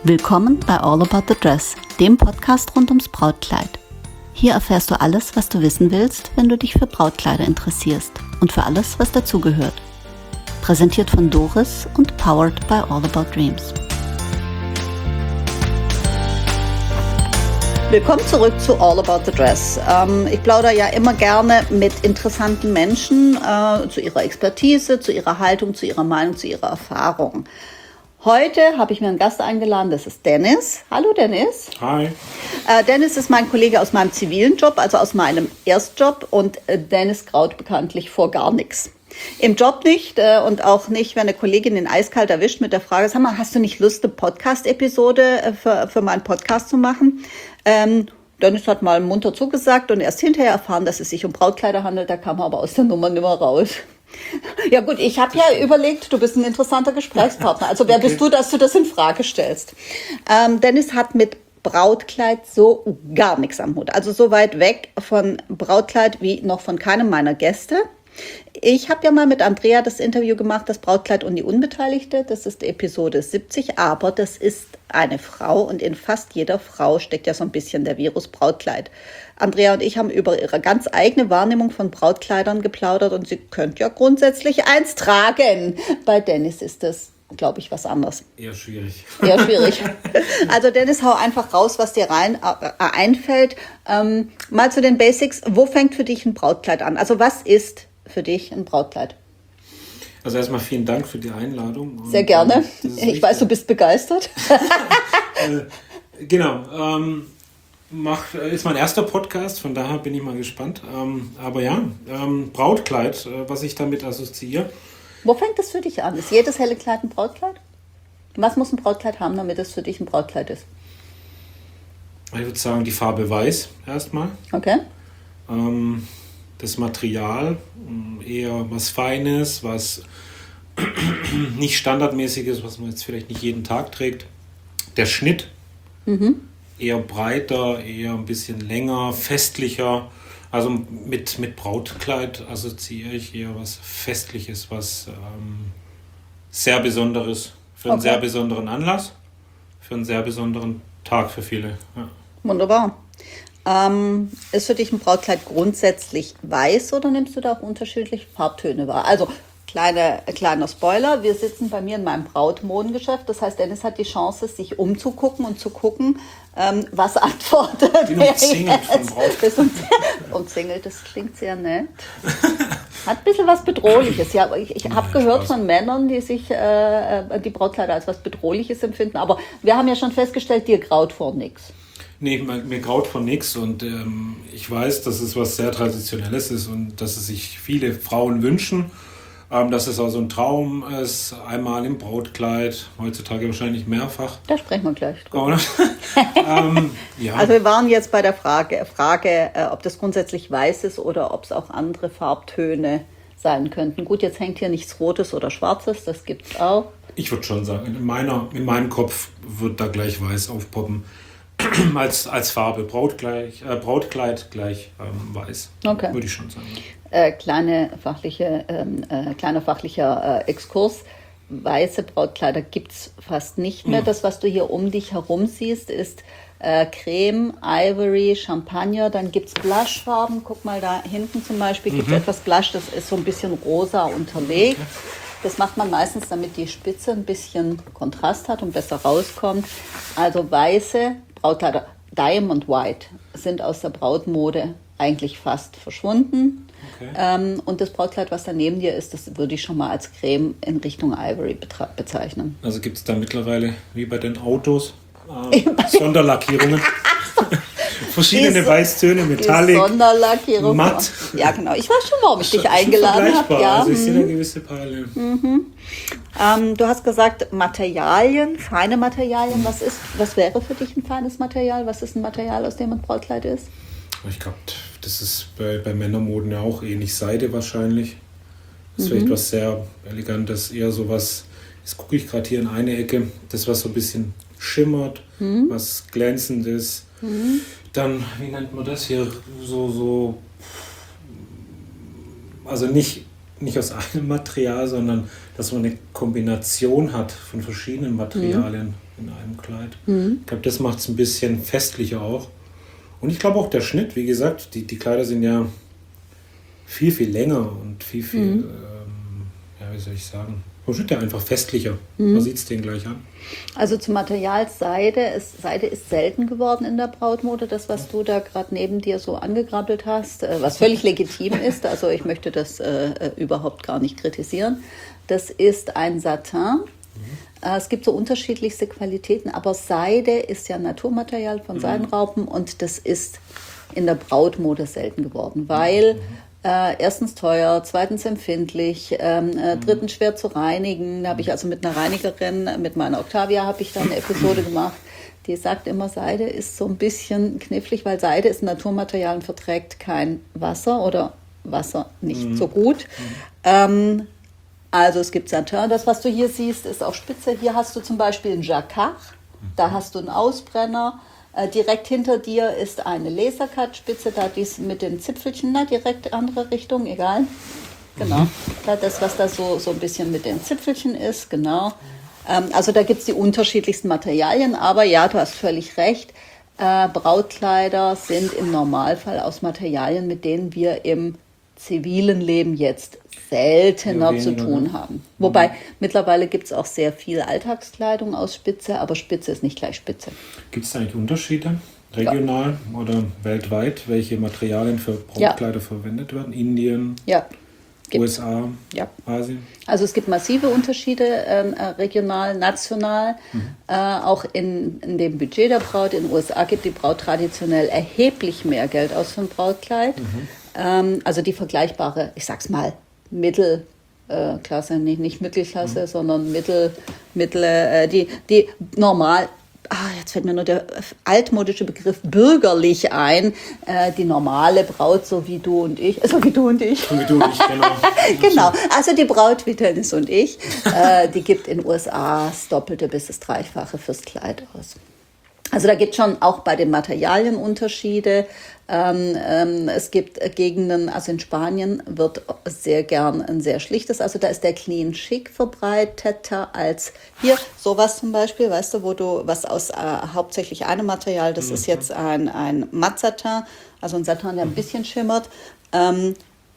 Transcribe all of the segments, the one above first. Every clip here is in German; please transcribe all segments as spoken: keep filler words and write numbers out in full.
Willkommen bei All About the Dress, dem Podcast rund ums Brautkleid. Hier erfährst du alles, was du wissen willst, wenn du dich für Brautkleider interessierst und für alles, was dazugehört. Präsentiert von Doris und powered by All About Dreams. Willkommen zurück zu All About the Dress. Ähm, ich plaudere ja immer gerne mit interessanten Menschen äh, zu ihrer Expertise, zu ihrer Haltung, zu ihrer Meinung, zu ihrer Erfahrung. Heute habe ich mir einen Gast eingeladen, das ist Dennis. Hallo Dennis. Hi. Äh, Dennis ist mein Kollege aus meinem zivilen Job, also aus meinem Erstjob, und äh, Dennis graut bekanntlich vor gar nichts. Im Job nicht äh, und auch nicht, wenn eine Kollegin den eiskalt erwischt mit der Frage, sag mal, hast du nicht Lust, eine Podcast-Episode äh, für, für meinen Podcast zu machen? Ähm, Dennis hat mal munter zugesagt und erst hinterher erfahren, dass es sich um Brautkleider handelt, da kam er aber aus der Nummer nicht mehr raus. Ja gut, ich habe ja überlegt, du bist ein interessanter Gesprächspartner. Also wer okay. bist du, dass du das in Frage stellst? Ähm, Dennis hat mit Brautkleid so gar nichts am Hut. Also so weit weg von Brautkleid wie noch von keinem meiner Gäste. Ich habe ja mal mit Andrea das Interview gemacht, das Brautkleid und die Unbeteiligte. Das ist Episode siebzig, aber das ist eine Frau und in fast jeder Frau steckt ja so ein bisschen der Virus Brautkleid. Andrea und ich haben über ihre ganz eigene Wahrnehmung von Brautkleidern geplaudert und sie könnte ja grundsätzlich eins tragen. Bei Dennis ist das, glaube ich, was anderes. Eher schwierig. Eher schwierig. Also Dennis, hau einfach raus, was dir rein äh, einfällt. Ähm, mal zu den Basics. Wo fängt für dich ein Brautkleid an? Also was ist für dich ein Brautkleid? Also erstmal vielen Dank für die Einladung. Und sehr gerne. Ich richtig. weiß, du bist begeistert. äh, genau. Ähm, mach, ist mein erster Podcast, von daher bin ich mal gespannt. Ähm, aber ja, ähm, Brautkleid, äh, was ich damit assoziiere. Wo fängt das für dich an? Ist jedes helle Kleid ein Brautkleid? Was muss ein Brautkleid haben, damit es für dich ein Brautkleid ist? Ich würde sagen, die Farbe weiß erstmal. Okay. Ähm, das Material, eher was Feines, was nicht standardmäßiges, was man jetzt vielleicht nicht jeden Tag trägt. Der Schnitt, mhm. eher breiter, eher ein bisschen länger, festlicher. Also mit, mit Brautkleid assoziiere ich eher was Festliches, was ähm, sehr Besonderes, für einen okay. sehr besonderen Anlass, für einen sehr besonderen Tag für viele. Ja. Wunderbar. Ähm, ist für dich ein Brautkleid grundsätzlich weiß oder nimmst du da auch unterschiedliche Farbtöne wahr? Also kleine, kleiner Spoiler, wir sitzen bei mir in meinem Brautmodengeschäft. Das heißt, Dennis hat die Chance, sich umzugucken und zu gucken, ähm, was antwortet. Ich bin umzingelt von Braut. Umzingelt, das klingt sehr nett. Hat ein bisschen was Bedrohliches. Ja, ich ich habe gehört von Männern, die sich äh, die Brautkleider als was Bedrohliches empfinden. Aber wir haben ja schon festgestellt, dir graut vor nichts. Nee, mir graut von nichts und ähm, ich weiß, dass es was sehr Traditionelles ist und dass es sich viele Frauen wünschen, ähm, dass es auch so ein Traum ist, einmal im Brautkleid, heutzutage wahrscheinlich mehrfach. Da sprechen wir gleich drüber. ähm, ja. Also wir waren jetzt bei der Frage, Frage äh, ob das grundsätzlich weiß ist oder ob es auch andere Farbtöne sein könnten. Gut, jetzt hängt hier nichts Rotes oder Schwarzes, das gibt es auch. Ich würde schon sagen, in, meiner, in meinem Kopf wird da gleich weiß aufpoppen. Als, als Farbe, Brautkleid, äh, Brautkleid gleich ähm, weiß, okay. würde ich schon sagen. Äh, kleine fachliche, ähm, äh, kleiner fachlicher äh, Exkurs. Weiße Brautkleider gibt es fast nicht mehr. Mhm. Das, was du hier um dich herum siehst, ist äh, Creme, Ivory, Champagner. Dann gibt es Blushfarben. Guck mal, da hinten zum Beispiel gibt es mhm. etwas Blush, das ist so ein bisschen rosa unterlegt. Okay. Das macht man meistens, damit die Spitze ein bisschen Kontrast hat und besser rauskommt. Also weiße Brautkleider, Diamond White, sind aus der Brautmode eigentlich fast verschwunden. Okay. Ähm, und das Brautkleid, was da neben dir ist, das würde ich schon mal als Creme in Richtung Ivory betra- bezeichnen. Also gibt es da mittlerweile, wie bei den Autos, äh, Sonderlackierungen? Verschiedene die Weißtöne, Metallic, Sonderlackierung. Matt. Ja, genau. Ich weiß schon, warum ich dich eingeladen habe. Ja. Also ich sehe da gewisse Parallelen. Mhm. Ähm, du hast gesagt, Materialien, feine Materialien. Was ist, was wäre für dich ein feines Material? Was ist ein Material, aus dem ein Brautkleid ist? Ich glaube, das ist bei, bei Männermoden ja auch ähnlich. Seide wahrscheinlich. Das ist mhm. vielleicht was sehr Elegantes, eher sowas. Jetzt gucke ich gerade hier in eine Ecke, das was so ein bisschen schimmert, mhm. was glänzend ist. Mhm. Dann, wie nennt man das hier, so, so, also nicht, nicht aus einem Material, sondern dass man eine Kombination hat von verschiedenen Materialien. in einem Kleid. Mhm. Ich glaube, das macht es ein bisschen festlicher auch. Und ich glaube auch der Schnitt, wie gesagt, die, die Kleider sind ja viel, viel länger und viel, viel, mhm. ähm, ja, wie soll ich sagen, vom Schnitt ja einfach festlicher. Mhm. Man sieht es denen gleich an. Also zum Material Seide. Ist, Seide ist selten geworden in der Brautmode, das, was du da gerade neben dir so angegrabbelt hast, äh, was völlig legitim ist. Also ich möchte das äh, überhaupt gar nicht kritisieren. Das ist ein Satin. Mhm. Äh, es gibt so unterschiedlichste Qualitäten, aber Seide ist ja Naturmaterial von mhm. Seidenraupen und das ist in der Brautmode selten geworden, weil... Mhm. Äh, erstens teuer, zweitens empfindlich, ähm, äh, drittens schwer zu reinigen. Da habe ich also mit einer Reinigerin, mit meiner Octavia, habe ich da eine Episode gemacht. Die sagt immer, Seide ist so ein bisschen knifflig, weil Seide ist ein Naturmaterial und verträgt kein Wasser oder Wasser nicht mhm. so gut. Mhm. Ähm, also es gibt Satin. Das, was du hier siehst, ist auf Spitze. Hier hast du zum Beispiel einen Jacquard. Da hast du einen Ausbrenner. Äh, direkt hinter dir ist eine Lasercut-Spitze, da dies mit den Zipfelchen, na, direkt andere Richtung, egal. Genau, mhm. da das, was da so, so ein bisschen mit den Zipfelchen ist, genau. Ähm, also da gibt es die unterschiedlichsten Materialien, aber ja, du hast völlig recht. Äh, Brautkleider sind im Normalfall aus Materialien, mit denen wir im zivilen Leben jetzt seltener ja, zu tun ne? haben. Wobei mhm. mittlerweile gibt es auch sehr viel Alltagskleidung aus Spitze, aber Spitze ist nicht gleich Spitze. Gibt es eigentlich Unterschiede, regional ja. oder weltweit, welche Materialien für Brautkleider ja. verwendet werden? Indien, ja. U S A, ja. Asien? Also es gibt massive Unterschiede, äh, regional, national, mhm. äh, auch in, in dem Budget der Braut. In den U S A gibt die Braut traditionell erheblich mehr Geld aus für ein Brautkleid. Mhm. Ähm, also die vergleichbare, ich sag's mal, Mittelklasse, äh, nicht, nicht Mittelklasse, mhm. sondern Mittel, Mittel äh, die, die normal, ah, jetzt fällt mir nur der altmodische Begriff bürgerlich ein, äh, die normale Braut, so wie du und ich, so wie du und ich. So wie du und ich, genau. Genau, also die Braut wie Dennis und ich, äh, die gibt in den U S A das Doppelte bis das Dreifache fürs Kleid aus. Also da gibt es schon auch bei den Materialien Unterschiede. Ähm, ähm, es gibt Gegenden, also in Spanien wird sehr gern ein sehr schlichtes, also da ist der Clean Chic verbreiteter als hier. Sowas zum Beispiel, weißt du, wo du, was aus äh, hauptsächlich einem Material, das mhm. ist jetzt ein, ein Matt-Satin, also ein Satin, der ein bisschen schimmert, ähm,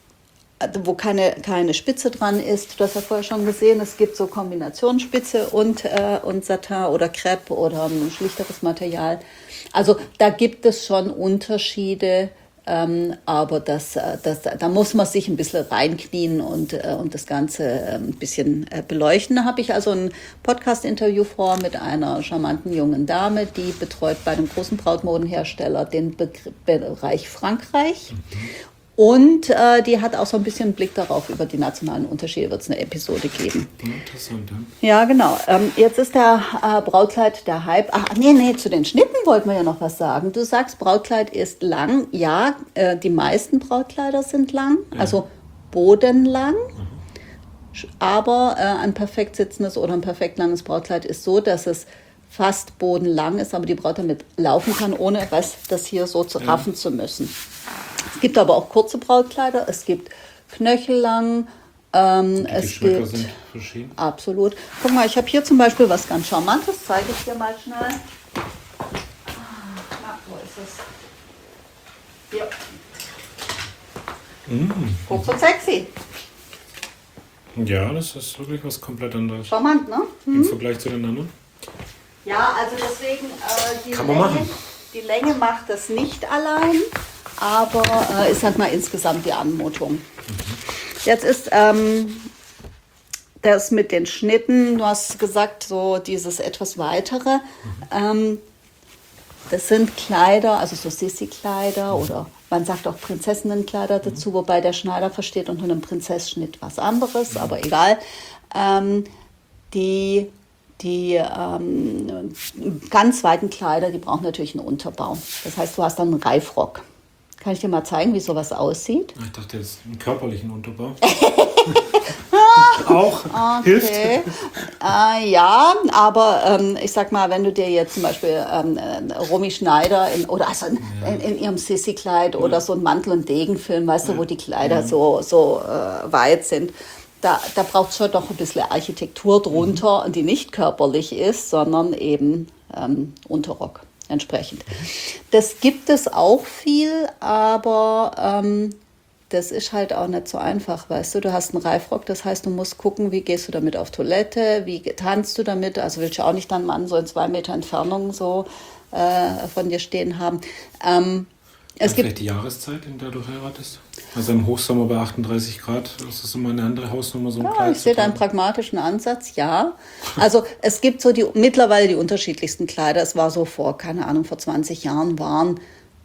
wo keine, keine Spitze dran ist. Du hast ja vorher schon gesehen, es gibt so Kombinationsspitze und, äh, und Satin oder Crepe oder ein schlichteres Material. Also da gibt es schon Unterschiede, ähm, aber das, das, da muss man sich ein bisschen reinknien und, äh, und das Ganze ein bisschen äh, beleuchten. Da habe ich also ein Podcast-Interview vor mit einer charmanten jungen Dame, die betreut bei einem großen Brautmodenhersteller den Be- Bereich Frankreich. Mhm. Und äh, die hat auch so ein bisschen einen Blick darauf, über die nationalen Unterschiede wird es eine Episode geben. Interessant, ja. Ja, genau. Ähm, jetzt ist der äh, Brautkleid der Hype. Ach, nee, nee, zu den Schnitten wollten wir ja noch was sagen. Du sagst, Brautkleid ist lang. Ja, äh, die meisten Brautkleider sind lang, ja. also bodenlang. Mhm. Aber äh, ein perfekt sitzendes oder ein perfekt langes Brautkleid ist so, dass es fast bodenlang ist, aber die Braut damit laufen kann, ohne was, das hier so zu raffen ja. zu müssen. Es gibt aber auch kurze Brautkleider, es gibt knöchellang, ähm, die es Geschmäcker gibt... sind verschieden. Absolut. Guck mal, ich habe hier zum Beispiel was ganz Charmantes, zeige ich dir mal schnell. Ah, wo ist es? Hier. Mm. Kurz und sexy. Ja, das ist wirklich was komplett anderes. Charmant, ne? Im mhm. Vergleich zu den anderen. Ja, also deswegen, äh, die, Kann man Länge, machen. die Länge macht das nicht allein, aber äh, ist halt mal insgesamt die Anmutung. Mhm. Jetzt ist ähm, das mit den Schnitten, du hast gesagt, so dieses etwas weitere, mhm. ähm, das sind Kleider, also so Sissi-Kleider mhm. oder man sagt auch Prinzessinnenkleider dazu, mhm. wobei der Schneider versteht unter einem Prinzessschnitt was anderes, mhm. aber egal. Ähm, die Die ähm, ganz weiten Kleider, die brauchen natürlich einen Unterbau. Das heißt, du hast dann einen Reifrock. Kann ich dir mal zeigen, wie sowas aussieht? Ich dachte jetzt einen körperlichen Unterbau. Auch okay. hilft. Äh, ja, aber ähm, ich sag mal, wenn du dir jetzt zum Beispiel ähm, Romy Schneider in, oder also in, ja. in, in ihrem Sissi-Kleid ja. oder so ein Mantel- und Degenfilm, weißt ja. du, wo die Kleider ja. so, so äh, weit sind, da, da braucht es schon noch ein bisschen Architektur drunter, mhm. die nicht körperlich ist, sondern eben ähm, Unterrock entsprechend. Das gibt es auch viel, aber ähm, das ist halt auch nicht so einfach, weißt du. Du hast einen Reifrock, das heißt, du musst gucken, wie gehst du damit auf Toilette, wie tanzt du damit. Also willst du auch nicht deinen Mann so in zwei Meter Entfernung so äh, von dir stehen haben. Ähm, Es gibt vielleicht die Jahreszeit, in der du heiratest? Also im Hochsommer bei achtunddreißig Grad, ist das immer eine andere Hausnummer, so ein ja, Kleid ich sehe da einen pragmatischen Ansatz, ja. Also es gibt so die mittlerweile die unterschiedlichsten Kleider. Es war so vor, keine Ahnung, vor zwanzig Jahren waren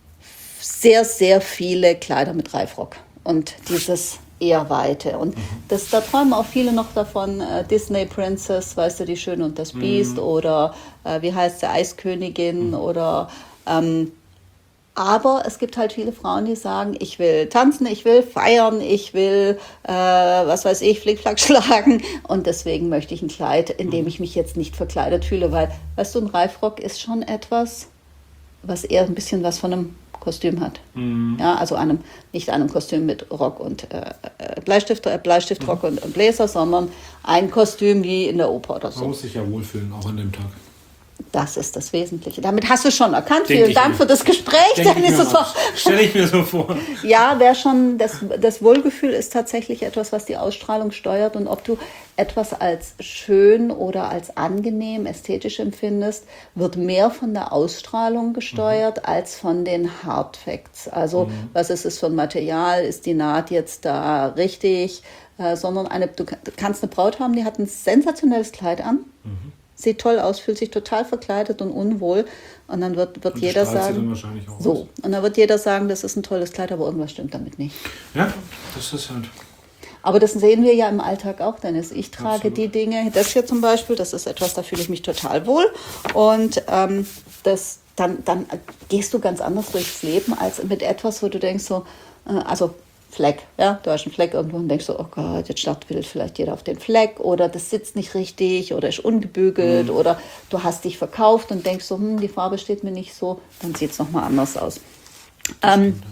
sehr, sehr viele Kleider mit Reifrock. Und dieses eher Weite. Und mhm. das, da träumen auch viele noch davon, äh, Disney Princess, weißt du, die Schöne und das Biest, mhm. oder äh, wie heißt der, Eiskönigin, mhm. oder ähm, aber es gibt halt viele Frauen, die sagen, ich will tanzen, ich will feiern, ich will, äh, was weiß ich, Flickflack schlagen. Und deswegen möchte ich ein Kleid, in dem ich mich jetzt nicht verkleidet fühle. Weil, weißt du, ein Reifrock ist schon etwas, was eher ein bisschen was von einem Kostüm hat. Mhm. Ja, also einem, nicht einem Kostüm mit Rock und äh, Bleistift, äh, Bleistiftrock mhm. und, und Bläser, sondern ein Kostüm wie in der Oper oder so. Man muss sich ja wohlfühlen, auch an dem Tag. Das ist das Wesentliche. Damit hast du schon erkannt. Denk Vielen Dank mir. für das Gespräch. Dann ist es auch Stelle ich mir so vor. Ja, wäre schon, das, das Wohlgefühl ist tatsächlich etwas, was die Ausstrahlung steuert. Und ob du etwas als schön oder als angenehm, ästhetisch empfindest, wird mehr von der Ausstrahlung gesteuert mhm. als von den Hard Facts. Also, mhm. was ist es für ein Material? Ist die Naht jetzt da richtig? Äh, sondern eine, du kannst eine Braut haben, die hat ein sensationelles Kleid an. Mhm. Sieht toll aus, fühlt sich total verkleidet und unwohl. Und dann wird, wird und jeder sagen, dann wahrscheinlich auch so. aus. Und dann wird jeder sagen, das ist ein tolles Kleid, aber irgendwas stimmt damit nicht. Ja, das ist halt. Aber das sehen wir ja im Alltag auch, Dennis. Ich trage Absolut. die Dinge, das hier zum Beispiel, das ist etwas, da fühle ich mich total wohl. Und ähm, das, dann, dann gehst du ganz anders durchs Leben als mit etwas, wo du denkst so, äh, also Fleck, ja, du hast einen Fleck irgendwo und denkst so, oh Gott, jetzt startet vielleicht jeder auf den Fleck oder das sitzt nicht richtig oder ist ungebügelt mhm. oder du hast dich verkauft und denkst so, hm, die Farbe steht mir nicht so, dann sieht es nochmal anders aus. Ähm,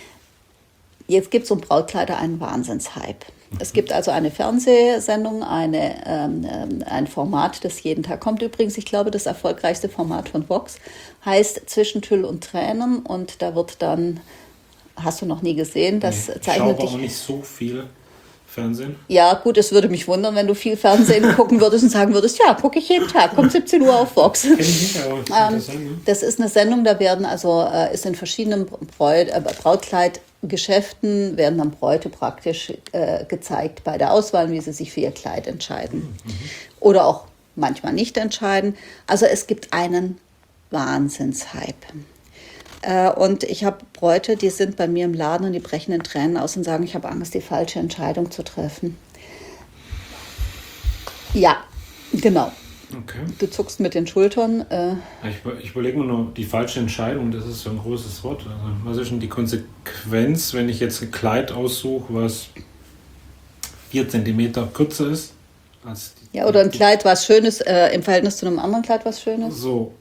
jetzt gibt es um Brautkleider einen Wahnsinnshype. Mhm. Es gibt also eine Fernsehsendung, eine, ähm, ein Format, das jeden Tag kommt. Übrigens, ich glaube, das erfolgreichste Format von Vox heißt Zwischen Tüll und Tränen und da wird dann hast du noch nie gesehen. Das nee, ich zeichnet schaue dich. auch nicht so viel Fernsehen. Ja, gut, es würde mich wundern, wenn du viel Fernsehen gucken würdest und sagen würdest, ja, gucke ich jeden Tag, kommt siebzehn Uhr auf Vox. Kenn ich nicht, aber ähm, das, ne? das ist eine Sendung, da werden also, äh, ist in verschiedenen Bräut, äh, Brautkleidgeschäften, werden dann Bräute praktisch äh, gezeigt bei der Auswahl, wie sie sich für ihr Kleid entscheiden. Mhm. Oder auch manchmal nicht entscheiden. Also es gibt einen Wahnsinnshype. Und ich habe Bräute, die sind bei mir im Laden und die brechen in Tränen aus und sagen, ich habe Angst, die falsche Entscheidung zu treffen. Ja, genau. Okay. Du zuckst mit den Schultern. Äh. Ich, ich überlege mir nur, die falsche Entscheidung, das ist so ein großes Wort. Also, was ist denn die Konsequenz, wenn ich jetzt ein Kleid aussuche, was vier Zentimeter kürzer ist? Als die, ja, oder ein Kleid, was schön ist, äh, im Verhältnis zu einem anderen Kleid, was schön ist? So.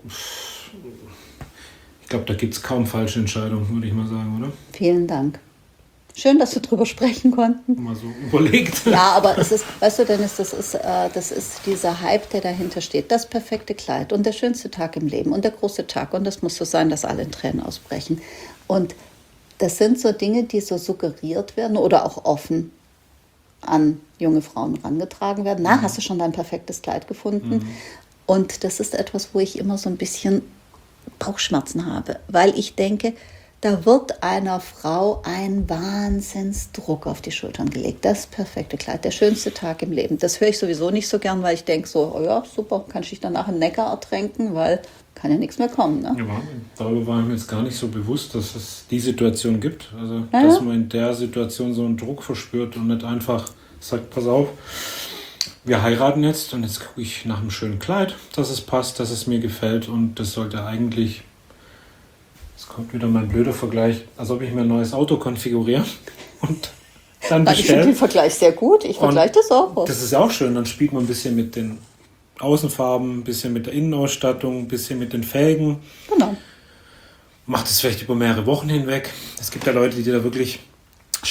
Ich glaube, da gibt es kaum falsche Entscheidungen, würde ich mal sagen, oder? Vielen Dank. Schön, dass wir drüber sprechen konnten. Mal so überlegt. Ja, aber es ist, weißt du, Dennis, das ist, äh, das ist dieser Hype, der dahinter steht. Das perfekte Kleid und der schönste Tag im Leben und der große Tag. Und das muss so sein, dass alle in Tränen ausbrechen. Und das sind so Dinge, die so suggeriert werden oder auch offen an junge Frauen herangetragen werden. Na, mhm. hast du schon dein perfektes Kleid gefunden? Mhm. Und das ist etwas, wo ich immer so ein bisschen Bauchschmerzen habe, weil ich denke, da wird einer Frau ein Wahnsinnsdruck auf die Schultern gelegt. Das perfekte Kleid, der schönste Tag im Leben. Das höre ich sowieso nicht so gern, weil ich denke so, oh ja, super, kann ich dich danach im Neckar ertränken, weil kann ja nichts mehr kommen. Ne? Ja, darüber war mir jetzt gar nicht so bewusst, dass es die Situation gibt. Also, ja. dass man in der Situation so einen Druck verspürt und nicht einfach sagt, pass auf, wir heiraten jetzt und jetzt gucke ich nach einem schönen Kleid, dass es passt, dass es mir gefällt und das sollte eigentlich, es kommt wieder mein blöder Vergleich, als ob ich mir ein neues Auto konfiguriere und dann bestelle. Ich finde den Vergleich sehr gut, ich vergleiche das auch. Das ist auch schön, dann spielt man ein bisschen mit den Außenfarben, ein bisschen mit der Innenausstattung, ein bisschen mit den Felgen. Genau. Macht es vielleicht über mehrere Wochen hinweg. Es gibt ja Leute, die da wirklich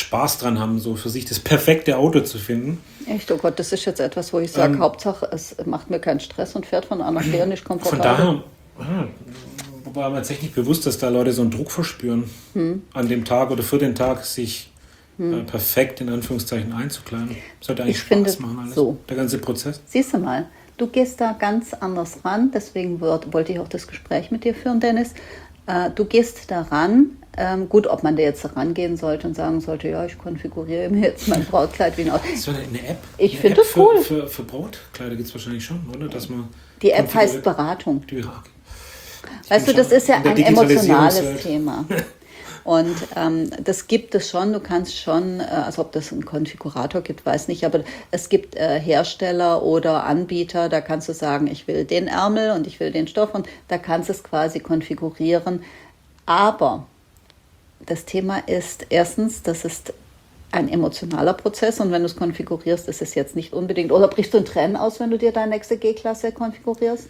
Spaß dran haben, so für sich das perfekte Auto zu finden. Echt, oh Gott, das ist jetzt etwas, wo ich sage, ähm, Hauptsache, es macht mir keinen Stress und fährt von A nach B und ich komfortabel. Von daher, ah, wobei man sich nicht bewusst, dass da Leute so einen Druck verspüren, hm. an dem Tag oder für den Tag sich hm. äh, perfekt in Anführungszeichen einzukleiden. Das sollte eigentlich ich Spaß finde, machen, alles, so. Der ganze Prozess. Siehst du mal, du gehst da ganz anders ran, deswegen wird, wollte ich auch das Gespräch mit dir führen, Dennis. Äh, du gehst daran. Ähm, gut, ob man da jetzt rangehen sollte und sagen sollte, ja, ich konfiguriere mir jetzt mein Brautkleid wie ein Auto. Das ist eine App. Ich finde das cool. Für, für, für Brautkleider gibt es wahrscheinlich schon, oder? Dass man die App heißt Beratung. Die, weißt du, das ist ja ein emotionales Thema. Und ähm, das gibt es schon, du kannst schon, äh, also ob das einen Konfigurator gibt, weiß nicht, aber es gibt äh, Hersteller oder Anbieter, da kannst du sagen, ich will den Ärmel und ich will den Stoff und da kannst du es quasi konfigurieren. Aber das Thema ist erstens, das ist ein emotionaler Prozess und wenn du es konfigurierst, ist es jetzt nicht unbedingt. Oder brichst du in Tränen aus, wenn du dir deine nächste G-Klasse konfigurierst?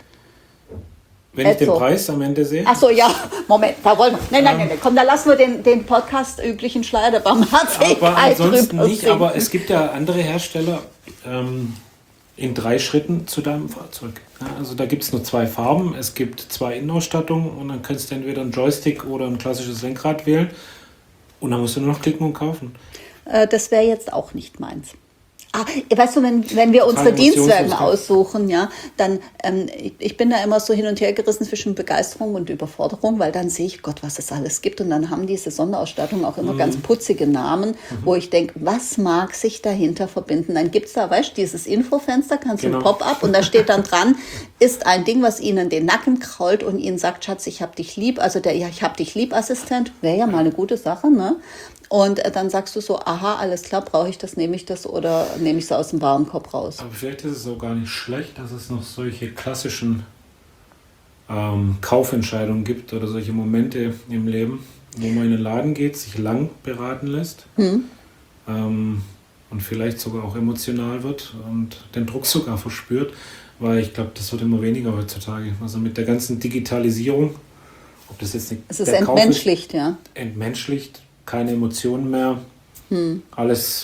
Wenn ich den Preis am Ende sehe? Ach so, ja, Moment, da wollen wir. Nein, nein, nein, nein, komm, da lassen wir den, den Podcast üblichen Schleier der Barmherzigkeit aber ansonsten drüber nicht, sinken. Aber es gibt ja andere Hersteller ähm, in drei Schritten zu deinem Fahrzeug. Ja, also da gibt es nur zwei Farben, es gibt zwei Innenausstattungen und dann kannst du entweder einen Joystick oder ein klassisches Lenkrad wählen und dann musst du nur noch klicken und kaufen. Äh, das wäre jetzt auch nicht meins. Ah, weißt du, wenn, wenn wir unsere Dienstwagen aussuchen, ja, dann, ähm, ich, ich bin da immer so hin und her gerissen zwischen Begeisterung und Überforderung, weil dann sehe ich, Gott, was es alles gibt. Und dann haben diese Sonderausstattungen auch immer mhm. ganz putzige Namen, mhm. wo ich denke, was mag sich dahinter verbinden? Dann gibt es da, weißt du, dieses Infofenster, kannst du genau. ein Pop-up und da steht dann dran, ist ein Ding, was Ihnen den Nacken krault und Ihnen sagt, Schatz, ich hab dich lieb. Also der, ja, ich hab dich lieb Assistent, wäre ja mal eine gute Sache, ne? Und dann sagst du so, aha, alles klar, brauche ich das, nehme ich das oder nehme ich es aus dem Warenkorb raus. Aber vielleicht ist es auch gar nicht schlecht, dass es noch solche klassischen ähm, Kaufentscheidungen gibt oder solche Momente im Leben, wo man in den Laden geht, sich lang beraten lässt hm. ähm, und vielleicht sogar auch emotional wird und den Druck sogar verspürt, weil ich glaube, das wird immer weniger heutzutage. Also mit der ganzen Digitalisierung, ob das jetzt nicht es ist entmenschlicht, ist, ja. Entmenschlicht. Keine Emotionen mehr, hm. alles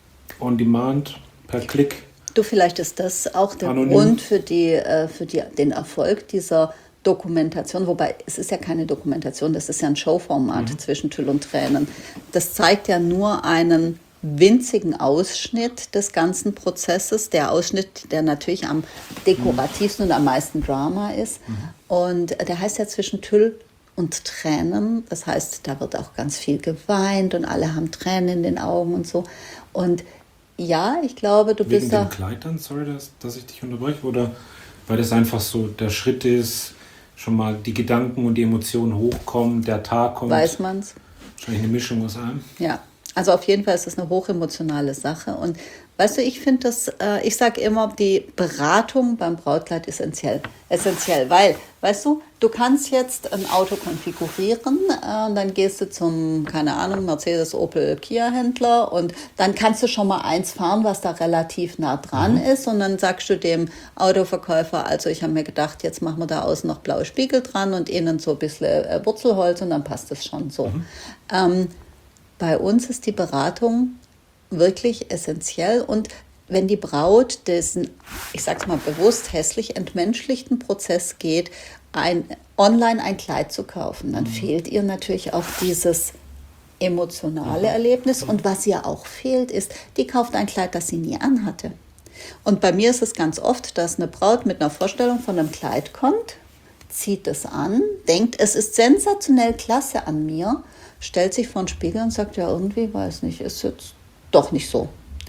on demand, per Klick. Du, vielleicht ist das auch der Anonym. Grund für, die, für die, den Erfolg dieser Dokumentation, wobei es ist ja keine Dokumentation, das ist ja ein Showformat mhm. zwischen Tüll und Tränen. Das zeigt ja nur einen winzigen Ausschnitt des ganzen Prozesses, der Ausschnitt, der natürlich am dekorativsten mhm. und am meisten Drama ist. Mhm. Und der heißt ja zwischen Tüll und Tränen, das heißt, da wird auch ganz viel geweint und alle haben Tränen in den Augen und so. Und ja, ich glaube, du Wegen bist da... Wegen dem Kleid dann, sorry, dass, dass ich dich unterbreche, oder weil das einfach so der Schritt ist, schon mal die Gedanken und die Emotionen hochkommen, der Tag kommt. Weiß man's? Wahrscheinlich eine Mischung aus allem. Ja, also auf jeden Fall ist es eine hochemotionale Sache und weißt du, ich finde das, äh, ich sage immer, die Beratung beim Brautkleid ist essentiell, essentiell, weil, weißt du, du kannst jetzt ein Auto konfigurieren, äh, und dann gehst du zum, keine Ahnung, Mercedes, Opel, Kia-Händler und dann kannst du schon mal eins fahren, was da relativ nah dran mhm. ist und dann sagst du dem Autoverkäufer, also ich habe mir gedacht, jetzt machen wir da außen noch blaue Spiegel dran und innen so ein bisschen äh, Wurzelholz und dann passt es schon so. Mhm. Ähm, bei uns ist die Beratung wirklich essentiell und wenn die Braut diesen, ich sag's mal bewusst, hässlich entmenschlichten Prozess geht, ein, online ein Kleid zu kaufen, dann mhm. fehlt ihr natürlich auch dieses emotionale mhm. Erlebnis und was ihr auch fehlt ist, die kauft ein Kleid, das sie nie anhatte. Und bei mir ist es ganz oft, dass eine Braut mit einer Vorstellung von einem Kleid kommt, zieht es an, denkt, es ist sensationell klasse an mir, stellt sich vor den Spiegel und sagt, ja irgendwie, weiß nicht, ist jetzt doch nicht so.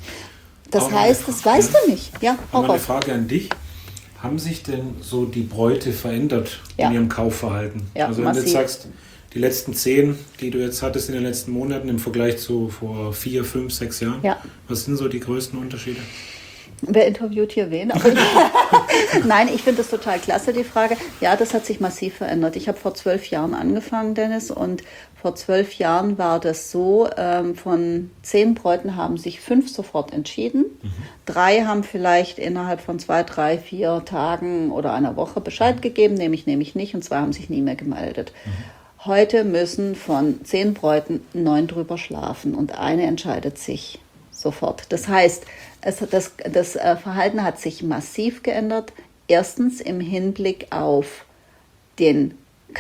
Das Aber heißt, das weißt du nicht. Ja, aber eine Frage an dich. Haben sich denn so die Bräute verändert ja. in ihrem Kaufverhalten? Ja, also wenn massiv. Du jetzt sagst, die letzten zehn, die du jetzt hattest in den letzten Monaten im Vergleich zu vor vier, fünf, sechs Jahren, ja. was sind so die größten Unterschiede? Wer interviewt hier wen? Nein, ich finde das total klasse, die Frage. Ja, das hat sich massiv verändert. Ich habe vor zwölf Jahren angefangen, Dennis, und vor zwölf Jahren war das so, ähm, von zehn Bräuten haben sich fünf sofort entschieden. Mhm. Drei haben vielleicht innerhalb von zwei, drei, vier Tagen oder einer Woche Bescheid gegeben, nehme ich, nehme ich nicht, und zwei haben sich nie mehr gemeldet. Mhm. Heute müssen von zehn Bräuten neun drüber schlafen und eine entscheidet sich sofort. Das heißt, es, das, das Verhalten hat sich massiv geändert. Erstens im Hinblick auf den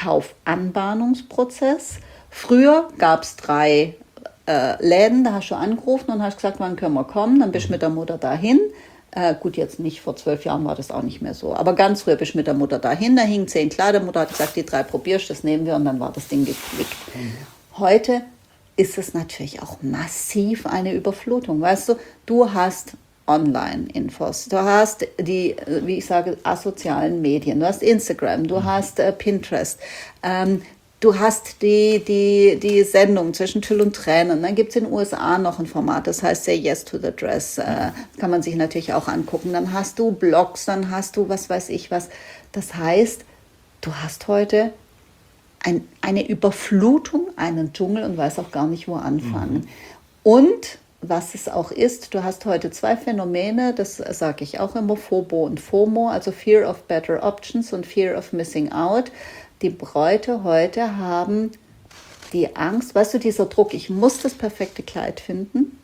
Kaufanbahnungsprozess. Früher gab es drei äh, Läden, da hast du angerufen und hast gesagt, wann können wir kommen, dann bist du mit der Mutter dahin. Äh, gut, jetzt nicht, vor zwölf Jahren war das auch nicht mehr so, aber ganz früher bist du mit der Mutter dahin, da hingen zehn Kleider, Mutter hat gesagt, die drei probierst, das nehmen wir und dann war das Ding geklickt. Mhm. Heute ist es natürlich auch massiv eine Überflutung, weißt du, du hast Online-Infos, du hast die, wie ich sage, asozialen Medien, du hast Instagram, du mhm. hast äh, Pinterest, ähm, du hast die, die, die Sendung zwischen Tüll und Tränen. Dann gibt es in den U S A noch ein Format, das heißt Say Yes to the Dress. Äh, kann man sich natürlich auch angucken. Dann hast du Blogs, dann hast du was weiß ich was. Das heißt, du hast heute ein, eine Überflutung, einen Dschungel und weißt auch gar nicht, wo anfangen. Mhm. Und was es auch ist, du hast heute zwei Phänomene, das sage ich auch immer, FOBO und FOMO, also Fear of Better Options und Fear of Missing Out. Die Bräute heute haben die Angst, weißt du, dieser Druck, ich muss das perfekte Kleid finden.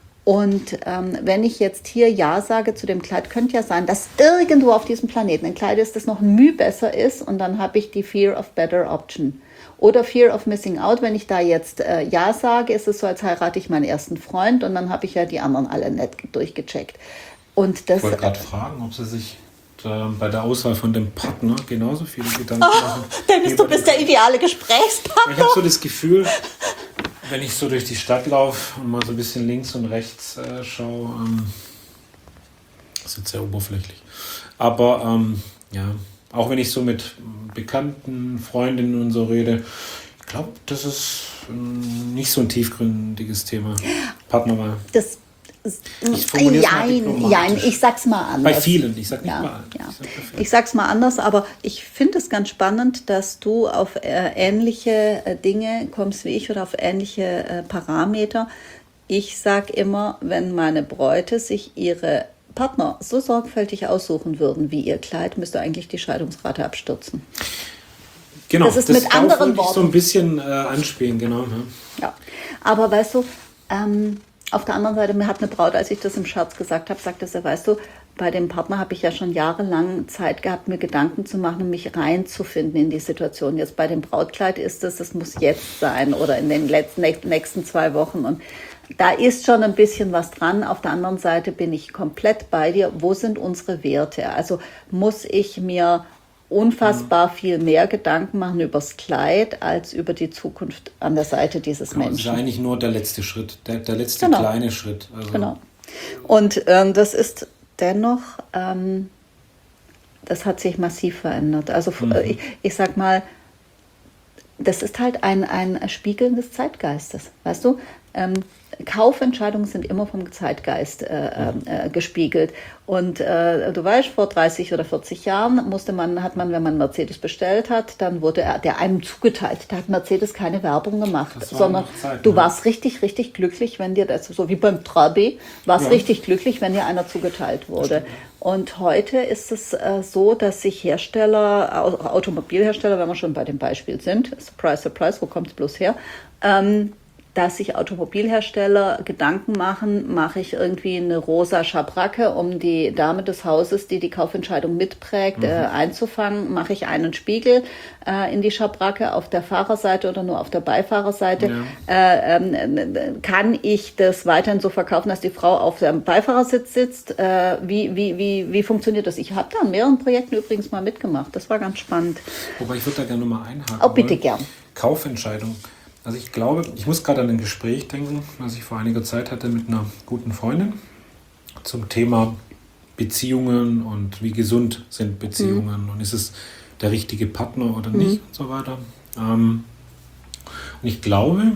Und ähm, wenn ich jetzt hier Ja sage zu dem Kleid, könnte ja sein, dass irgendwo auf diesem Planeten ein Kleid ist, das noch ein Mühe besser ist und dann habe ich die Fear of Better Option. Oder Fear of Missing Out, wenn ich da jetzt äh, Ja sage, ist es so, als heirate ich meinen ersten Freund und dann habe ich ja die anderen alle nett durchgecheckt. Und das, ich wollte gerade fragen, ob Sie sich bei der Auswahl von dem Partner genauso viele Gedanken oh, machen. Dennis, du bist der ideale Gesprächspartner. Ich habe so das Gefühl, wenn ich so durch die Stadt laufe und mal so ein bisschen links und rechts äh, schaue, ähm, das ist jetzt sehr oberflächlich, aber ähm, ja, auch wenn ich so mit bekannten Freundinnen und so rede, ich glaube, das ist ähm, nicht so ein tiefgründiges Thema. Partnerwahl. Das Ich formuliere es mal Jein, ich sag's mal anders. Bei vielen, ich sag nicht ja, mal allen. Ja. Ich, ich sag's mal anders, aber ich finde es ganz spannend, dass du auf äh, ähnliche äh, Dinge kommst wie ich oder auf ähnliche äh, Parameter. Ich sag immer, wenn meine Bräute sich ihre Partner so sorgfältig aussuchen würden wie ihr Kleid, müsste eigentlich die Scheidungsrate abstürzen. Genau, das ist das mit anderen Worten. So ein bisschen äh, anspielen, genau. Ja. ja, aber weißt du, ähm, auf der anderen Seite, mir hat eine Braut, als ich das im Scherz gesagt habe, sagte sie, weißt du, bei dem Partner habe ich ja schon jahrelang Zeit gehabt, mir Gedanken zu machen und mich reinzufinden in die Situation. Jetzt bei dem Brautkleid ist es, es muss jetzt sein oder in den letzten, nächsten zwei Wochen. Und da ist schon ein bisschen was dran. Auf der anderen Seite bin ich komplett bei dir. Wo sind unsere Werte? Also muss ich mir unfassbar viel mehr Gedanken machen übers Kleid als über die Zukunft an der Seite dieses genau, Menschen. Das ist eigentlich nur der letzte Schritt, der, der letzte genau. kleine Schritt. Also genau. Und ähm, das ist dennoch, ähm, das hat sich massiv verändert. Also mhm. ich, ich sag mal, das ist halt ein, ein Spiegeln des Zeitgeistes, weißt du? Ähm, Kaufentscheidungen sind immer vom Zeitgeist äh, äh, gespiegelt. Und äh, du weißt, vor dreißig oder vierzig Jahren musste man, hat man, wenn man Mercedes bestellt hat, dann wurde er, der einem zugeteilt. Da hat Mercedes keine Werbung gemacht, sondern Zeit, du ne? warst richtig, richtig glücklich, wenn dir das, so wie beim Trabi, warst ja. richtig glücklich, wenn dir einer zugeteilt wurde. Und heute ist es äh, so, dass sich Hersteller, Automobilhersteller, wenn wir schon bei dem Beispiel sind, surprise, surprise, wo kommt es bloß her, ähm, dass sich Automobilhersteller Gedanken machen, mache ich irgendwie eine rosa Schabracke, um die Dame des Hauses, die die Kaufentscheidung mitprägt, mhm. äh, einzufangen, mache ich einen Spiegel äh, in die Schabracke auf der Fahrerseite oder nur auf der Beifahrerseite. Ja. Äh, äh, kann ich das weiterhin so verkaufen, dass die Frau auf dem Beifahrersitz sitzt? Äh, wie, wie, wie, wie funktioniert das? Ich habe da an mehreren Projekten übrigens mal mitgemacht. Das war ganz spannend. Wobei ich würde da gerne nochmal einhaken. Oh, bitte gern. Kaufentscheidung. Also ich glaube, ich muss gerade an ein Gespräch denken, das ich vor einiger Zeit hatte mit einer guten Freundin zum Thema Beziehungen und wie gesund sind Beziehungen mhm. und ist es der richtige Partner oder nicht mhm. und so weiter. Ähm, und ich glaube,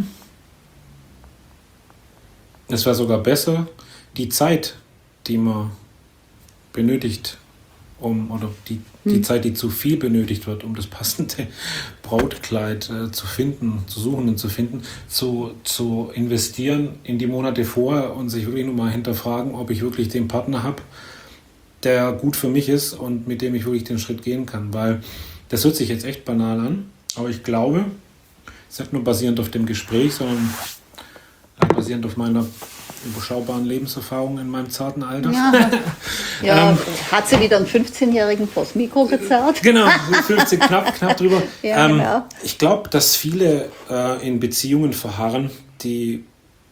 es wäre sogar besser, die Zeit, die man benötigt, um oder die, die hm. Zeit, die zu viel benötigt wird, um das passende Brautkleid äh, zu finden, zu suchen und zu finden, zu, zu investieren in die Monate vorher und sich wirklich nochmal hinterfragen, ob ich wirklich den Partner habe, der gut für mich ist und mit dem ich wirklich den Schritt gehen kann. Weil das hört sich jetzt echt banal an, aber ich glaube, ist nicht nur basierend auf dem Gespräch, sondern basierend auf meiner überschaubaren Lebenserfahrung in meinem zarten Alter. Ja, ja ähm, hat sie wieder einen fünfzehnjährigen vors Mikro gezerrt? Genau, fünfzehn, knapp, knapp drüber. Ja, ähm, genau. Ich glaube, dass viele äh, in Beziehungen verharren, die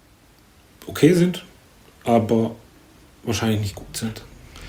okay sind, aber wahrscheinlich nicht gut sind.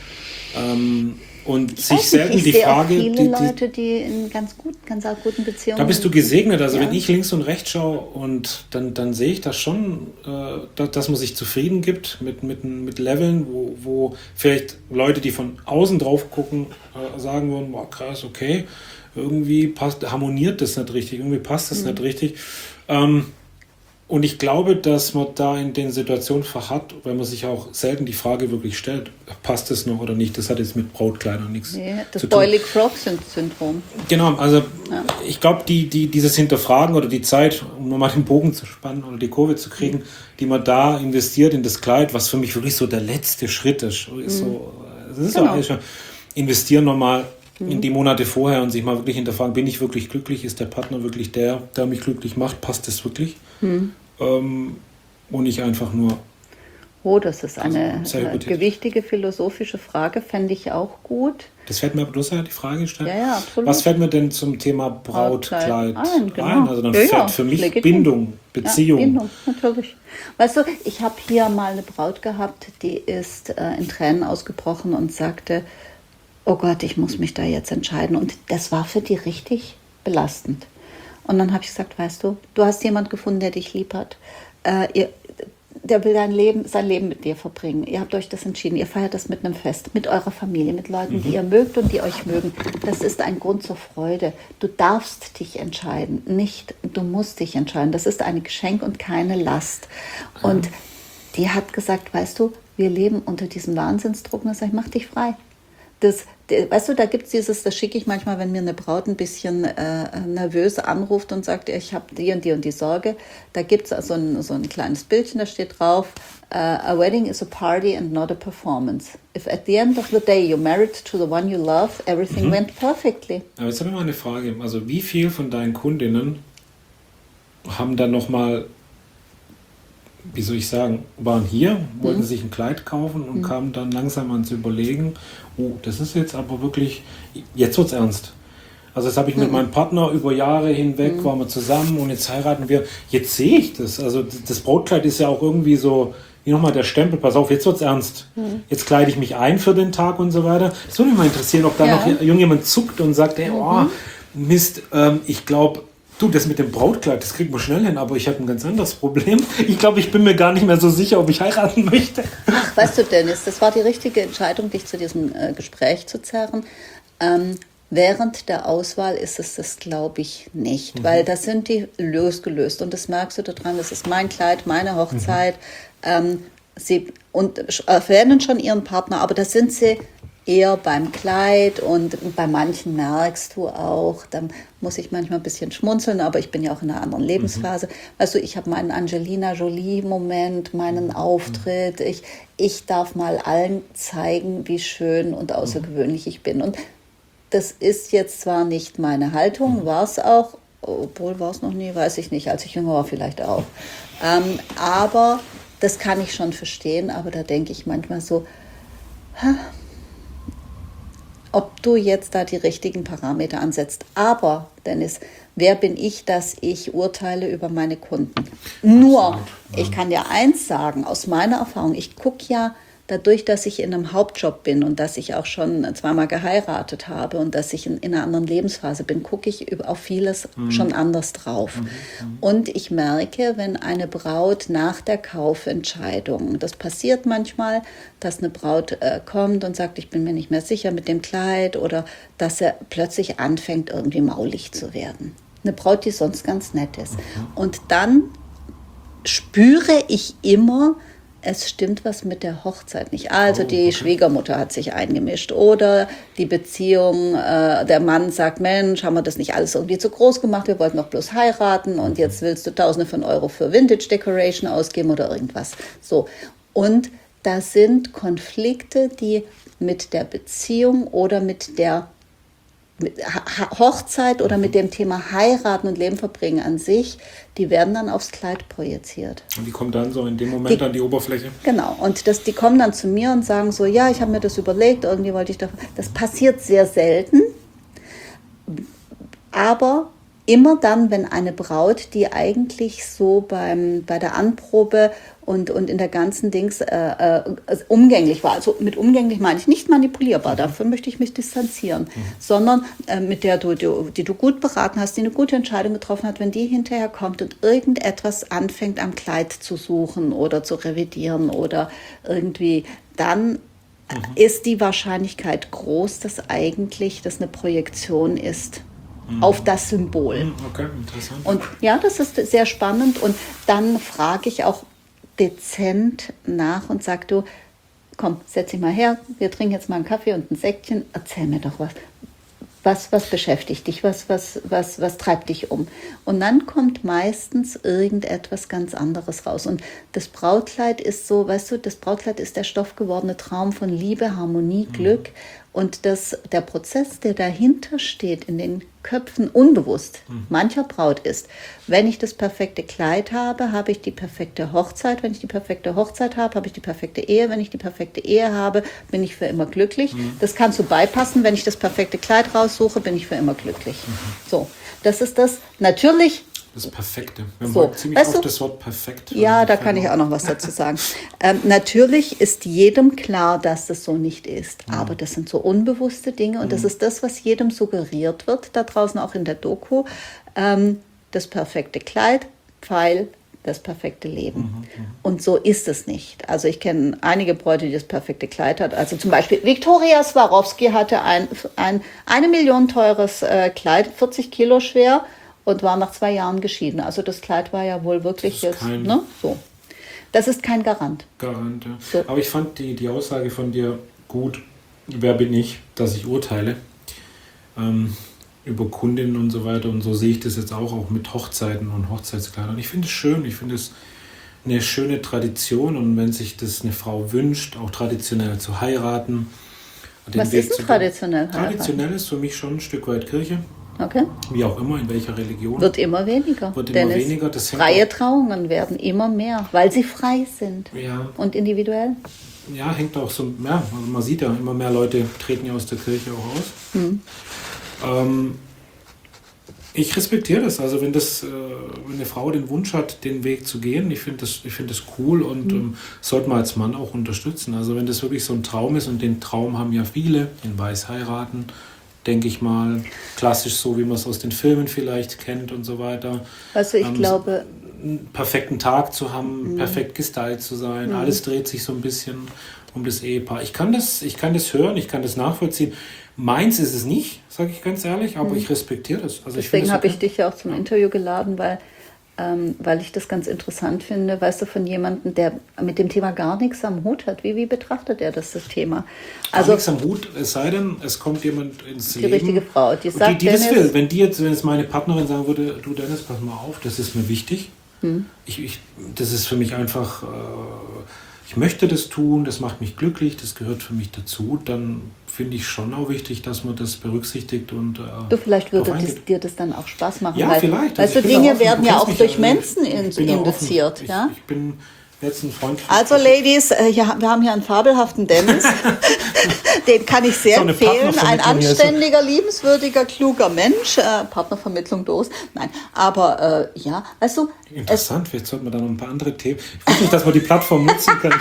Ähm, und ich sich nicht, selten ich die sehe Frage... Auch viele die, die, Leute, die in ganz gut, ganz auch guten Beziehungen... Da bist du gesegnet. Also ja. wenn ich links und rechts schaue, und dann, dann sehe ich das schon, äh, dass man sich zufrieden gibt mit, mit, mit Leveln, wo, wo vielleicht Leute, die von außen drauf gucken, äh, sagen würden, boah, krass, okay, irgendwie passt, harmoniert das nicht richtig, irgendwie passt das mhm. nicht richtig. Ähm, Und ich glaube, dass man da in den Situationen verharrt, weil man sich auch selten die Frage wirklich stellt, passt das noch oder nicht? Das hat jetzt mit Brautkleidern nichts nee, das zu tun. Boiling Frog-Syndrom. Genau, also ja. ich glaube, die, die, dieses Hinterfragen oder die Zeit, um nochmal den Bogen zu spannen oder die Kurve zu kriegen, mhm. die man da investiert in das Kleid, was für mich wirklich so der letzte Schritt ist. Mhm. So, das ist genau. so, investieren nochmal mhm. in die Monate vorher und sich mal wirklich hinterfragen, bin ich wirklich glücklich? Ist der Partner wirklich der, der mich glücklich macht? Passt das wirklich? Mhm. Ähm, und nicht einfach nur... Oh, das ist eine äh, gewichtige philosophische Frage, fände ich auch gut. Das fällt mir, du hast ja die Frage gestellt. Ja, ja, absolut. Was fällt mir denn zum Thema Brautkleid ein? Genau. ein? Also dann ja, fällt ja, für mich legitim. Bindung, Beziehung. Ja, Bindung, natürlich. Weißt du, ich habe hier mal eine Braut gehabt, die ist äh, in Tränen ausgebrochen und sagte, oh Gott, ich muss mich da jetzt entscheiden. Und das war für die richtig belastend. Und dann habe ich gesagt, weißt du, du hast jemanden gefunden, der dich lieb hat. Äh, ihr, der will dein Leben, sein Leben mit dir verbringen. Ihr habt euch das entschieden. Ihr feiert das mit einem Fest, mit eurer Familie, mit Leuten, mhm. die ihr mögt und die euch mögen. Das ist ein Grund zur Freude. Du darfst dich entscheiden, nicht du musst dich entscheiden. Das ist ein Geschenk und keine Last. Mhm. Und die hat gesagt, weißt du, wir leben unter diesem Wahnsinnsdruck. Und ich sage, mach dich frei. Das, weißt du, da gibt es dieses, das schicke ich manchmal, wenn mir eine Braut ein bisschen äh, nervös anruft und sagt, ich habe die und die und die Sorge. Da gibt es so ein, so ein kleines Bildchen, da steht drauf, uh, a wedding is a party and not a performance. If at the end of the day you're married to the one you love, everything mhm. went perfectly. Aber jetzt habe ich mal eine Frage. Also wie viel von deinen Kundinnen haben dann nochmal, wie soll ich sagen, waren hier, wollten mhm. sich ein Kleid kaufen und mhm. kamen dann langsam ans Überlegen, oh, das ist jetzt aber wirklich, jetzt wird's ernst. Also das habe ich mhm. mit meinem Partner über Jahre hinweg, mhm. waren wir zusammen und jetzt heiraten wir. Jetzt sehe ich das. Also das Brautkleid ist ja auch irgendwie so, wie nochmal der Stempel, pass auf, jetzt wird's ernst. Mhm. Jetzt kleide ich mich ein für den Tag und so weiter. Das würde mich mal interessieren, ob da ja. noch irgendjemand zuckt und sagt, ey, oh, Mist, ähm, ich glaube, du, das mit dem Brautkleid, das kriegt man schnell hin, aber ich habe ein ganz anderes Problem. Ich glaube, ich bin mir gar nicht mehr so sicher, ob ich heiraten möchte. Ach, weißt du, Dennis, das war die richtige Entscheidung, dich zu diesem äh, Gespräch zu zerren. Ähm, während der Auswahl ist es das, glaube ich, nicht, mhm. weil das sind die losgelöst und das merkst du daran, das ist mein Kleid, meine Hochzeit. Mhm. Ähm, sie und erwähnen schon ihren Partner, aber das sind sie eher beim Kleid und bei manchen merkst du auch, dann muss ich manchmal ein bisschen schmunzeln, aber ich bin ja auch in einer anderen Lebensphase. Mhm. Weißt du, ich habe meinen Angelina Jolie-Moment, meinen Auftritt. Ich, ich darf mal allen zeigen, wie schön und außergewöhnlich ich bin. Und das ist jetzt zwar nicht meine Haltung, war es auch, obwohl war es noch nie, weiß ich nicht, als ich jünger war vielleicht auch. Ähm, aber das kann ich schon verstehen, aber da denke ich manchmal so, ha, ob du jetzt da die richtigen Parameter ansetzt. Aber, Dennis, wer bin ich, dass ich urteile über meine Kunden? Nur, ich kann dir eins sagen, aus meiner Erfahrung, ich gucke ja dadurch, dass ich in einem Hauptjob bin und dass ich auch schon zweimal geheiratet habe und dass ich in, in einer anderen Lebensphase bin, gucke ich auf vieles mhm. schon anders drauf. Mhm. Und ich merke, wenn eine Braut nach der Kaufentscheidung, das passiert manchmal, dass eine Braut äh, kommt und sagt, ich bin mir nicht mehr sicher mit dem Kleid oder dass er plötzlich anfängt, irgendwie maulig zu werden. Eine Braut, die sonst ganz nett ist. Mhm. Und dann spüre ich immer, es stimmt was mit der Hochzeit nicht. Also oh, die okay. Schwiegermutter hat sich eingemischt oder die Beziehung, äh, der Mann sagt, Mensch, haben wir das nicht alles irgendwie zu groß gemacht, wir wollten doch bloß heiraten und jetzt willst du Tausende von Euro für Vintage Decoration ausgeben oder irgendwas. So. Und das sind Konflikte, die mit der Beziehung oder mit der mit Hochzeit oder mit dem Thema Heiraten und Leben verbringen an sich, die werden dann aufs Kleid projiziert. Und die kommen dann so in dem Moment die, an die Oberfläche? Genau. Und das, die kommen dann zu mir und sagen so, ja, ich habe mir das überlegt, irgendwie wollte ich doch... Das passiert sehr selten, aber immer dann, wenn eine Braut, die eigentlich so beim, bei der Anprobe und, und in der ganzen Dings äh, äh, umgänglich war, also mit umgänglich meine ich nicht manipulierbar, dafür möchte ich mich distanzieren, mhm. sondern äh, mit der du, du, die du gut beraten hast, die eine gute Entscheidung getroffen hat, wenn die hinterher kommt und irgendetwas anfängt am Kleid zu suchen oder zu revidieren oder irgendwie, dann mhm. ist die Wahrscheinlichkeit groß, dass eigentlich das eine Projektion ist auf das Symbol. Okay, interessant. Und ja, das ist sehr spannend. Und dann frage ich auch dezent nach und sage, du, komm, setz dich mal her, wir trinken jetzt mal einen Kaffee und ein Säckchen, erzähl mir doch was. Was, was beschäftigt dich? Was, was, was, was treibt dich um? Und dann kommt meistens irgendetwas ganz anderes raus. Und das Brautkleid ist so, weißt du, das Brautkleid ist der stoffgewordene Traum von Liebe, Harmonie, Glück. Mhm. Und das, der Prozess, der dahinter steht, in den Köpfen unbewusst mhm. mancher Braut ist, wenn ich das perfekte Kleid habe, habe ich die perfekte Hochzeit. Wenn ich die perfekte Hochzeit habe, habe ich die perfekte Ehe. Wenn ich die perfekte Ehe habe, bin ich für immer glücklich. Mhm. Das kannst du beipassen. Wenn ich das perfekte Kleid raussuche, bin ich für immer glücklich. Mhm. So, das ist das. Natürlich... Das Perfekte. Wir haben so, heute ziemlich oft das Wort perfekt. Ja, da kann ich auch noch was dazu sagen. ähm, natürlich ist jedem klar, dass das so nicht ist. Mhm. Aber das sind so unbewusste Dinge. Und mhm. das ist das, was jedem suggeriert wird, da draußen auch in der Doku. Ähm, das perfekte Kleid, Pfeil, das perfekte Leben. Mhm. Und so ist es nicht. Also ich kenne einige Bräute, die das perfekte Kleid hat. Also zum Beispiel Viktoria Swarovski hatte ein, ein eine Million teures äh, Kleid, vierzig Kilo schwer, und war nach zwei Jahren geschieden. Also das Kleid war ja wohl wirklich jetzt, kein, ne, so. Das ist kein Garant. Garant, ja. So. Aber ich fand die, die Aussage von dir gut, wer bin ich, dass ich urteile, ähm, über Kundinnen und so weiter. Und so sehe ich das jetzt auch, auch mit Hochzeiten und Hochzeitskleidern. Ich finde es schön, ich finde es eine schöne Tradition. Und wenn sich das eine Frau wünscht, auch traditionell zu heiraten. Was Weg ist denn traditionell? Traditionell ist für mich schon ein Stück weit Kirche. Okay. Wie auch immer, in welcher Religion. Wird immer weniger. Wird immer weniger. Das freie Trauungen werden immer mehr, weil sie frei sind. Ja. Und individuell. Ja, hängt auch so, ja, also man sieht ja, immer mehr Leute treten ja aus der Kirche auch aus. Hm. Ähm, ich respektiere das. Also wenn das, äh, wenn eine Frau den Wunsch hat, den Weg zu gehen, ich finde das, ich finde das cool und hm. ähm, sollte man als Mann auch unterstützen. Also wenn das wirklich so ein Traum ist, und den Traum haben ja viele, in Weiß heiraten, denke ich mal, klassisch so, wie man es aus den Filmen vielleicht kennt und so weiter. Also ich ähm, glaube... einen perfekten Tag zu haben, mhm. perfekt gestylt zu sein, mhm. alles dreht sich so ein bisschen um das Ehepaar. Ich kann das, ich kann das hören, ich kann das nachvollziehen. Meins ist es nicht, sage ich ganz ehrlich, aber mhm. ich respektiere das. Also deswegen habe okay. ich dich ja auch zum ja. Interview geladen, weil Ähm, weil ich das ganz interessant finde, weißt du, von jemandem, der mit dem Thema gar nichts am Hut hat. Wie, wie betrachtet er das, das Thema? Also, gar nichts am Hut, es sei denn, es kommt jemand ins die Leben. Die richtige Frau, die sagt, die, die das will. Wenn die jetzt, wenn jetzt meine Partnerin sagen würde, du Dennis, pass mal auf, das ist mir wichtig. Hm. Ich, ich, das ist für mich einfach, äh, ich möchte das tun, das macht mich glücklich, das gehört für mich dazu, dann finde ich schon auch wichtig, dass man das berücksichtigt und äh, du, vielleicht würde das, dir das dann auch Spaß machen. Ja, weil, vielleicht. Weißt also du, Dinge werden ja auch durch Menschen induziert. Ich, ja? ich bin jetzt ein Freund. Also Ladies, äh, ja, wir haben hier einen fabelhaften Dennis. Den kann ich sehr so empfehlen. Ein anständiger, liebenswürdiger, kluger Mensch. Äh, Partnervermittlung los. Nein, aber äh, ja, weißt du. Interessant, jetzt sollten wir da noch ein paar andere Themen. Ich wusste nicht, dass man die Plattform nutzen kann.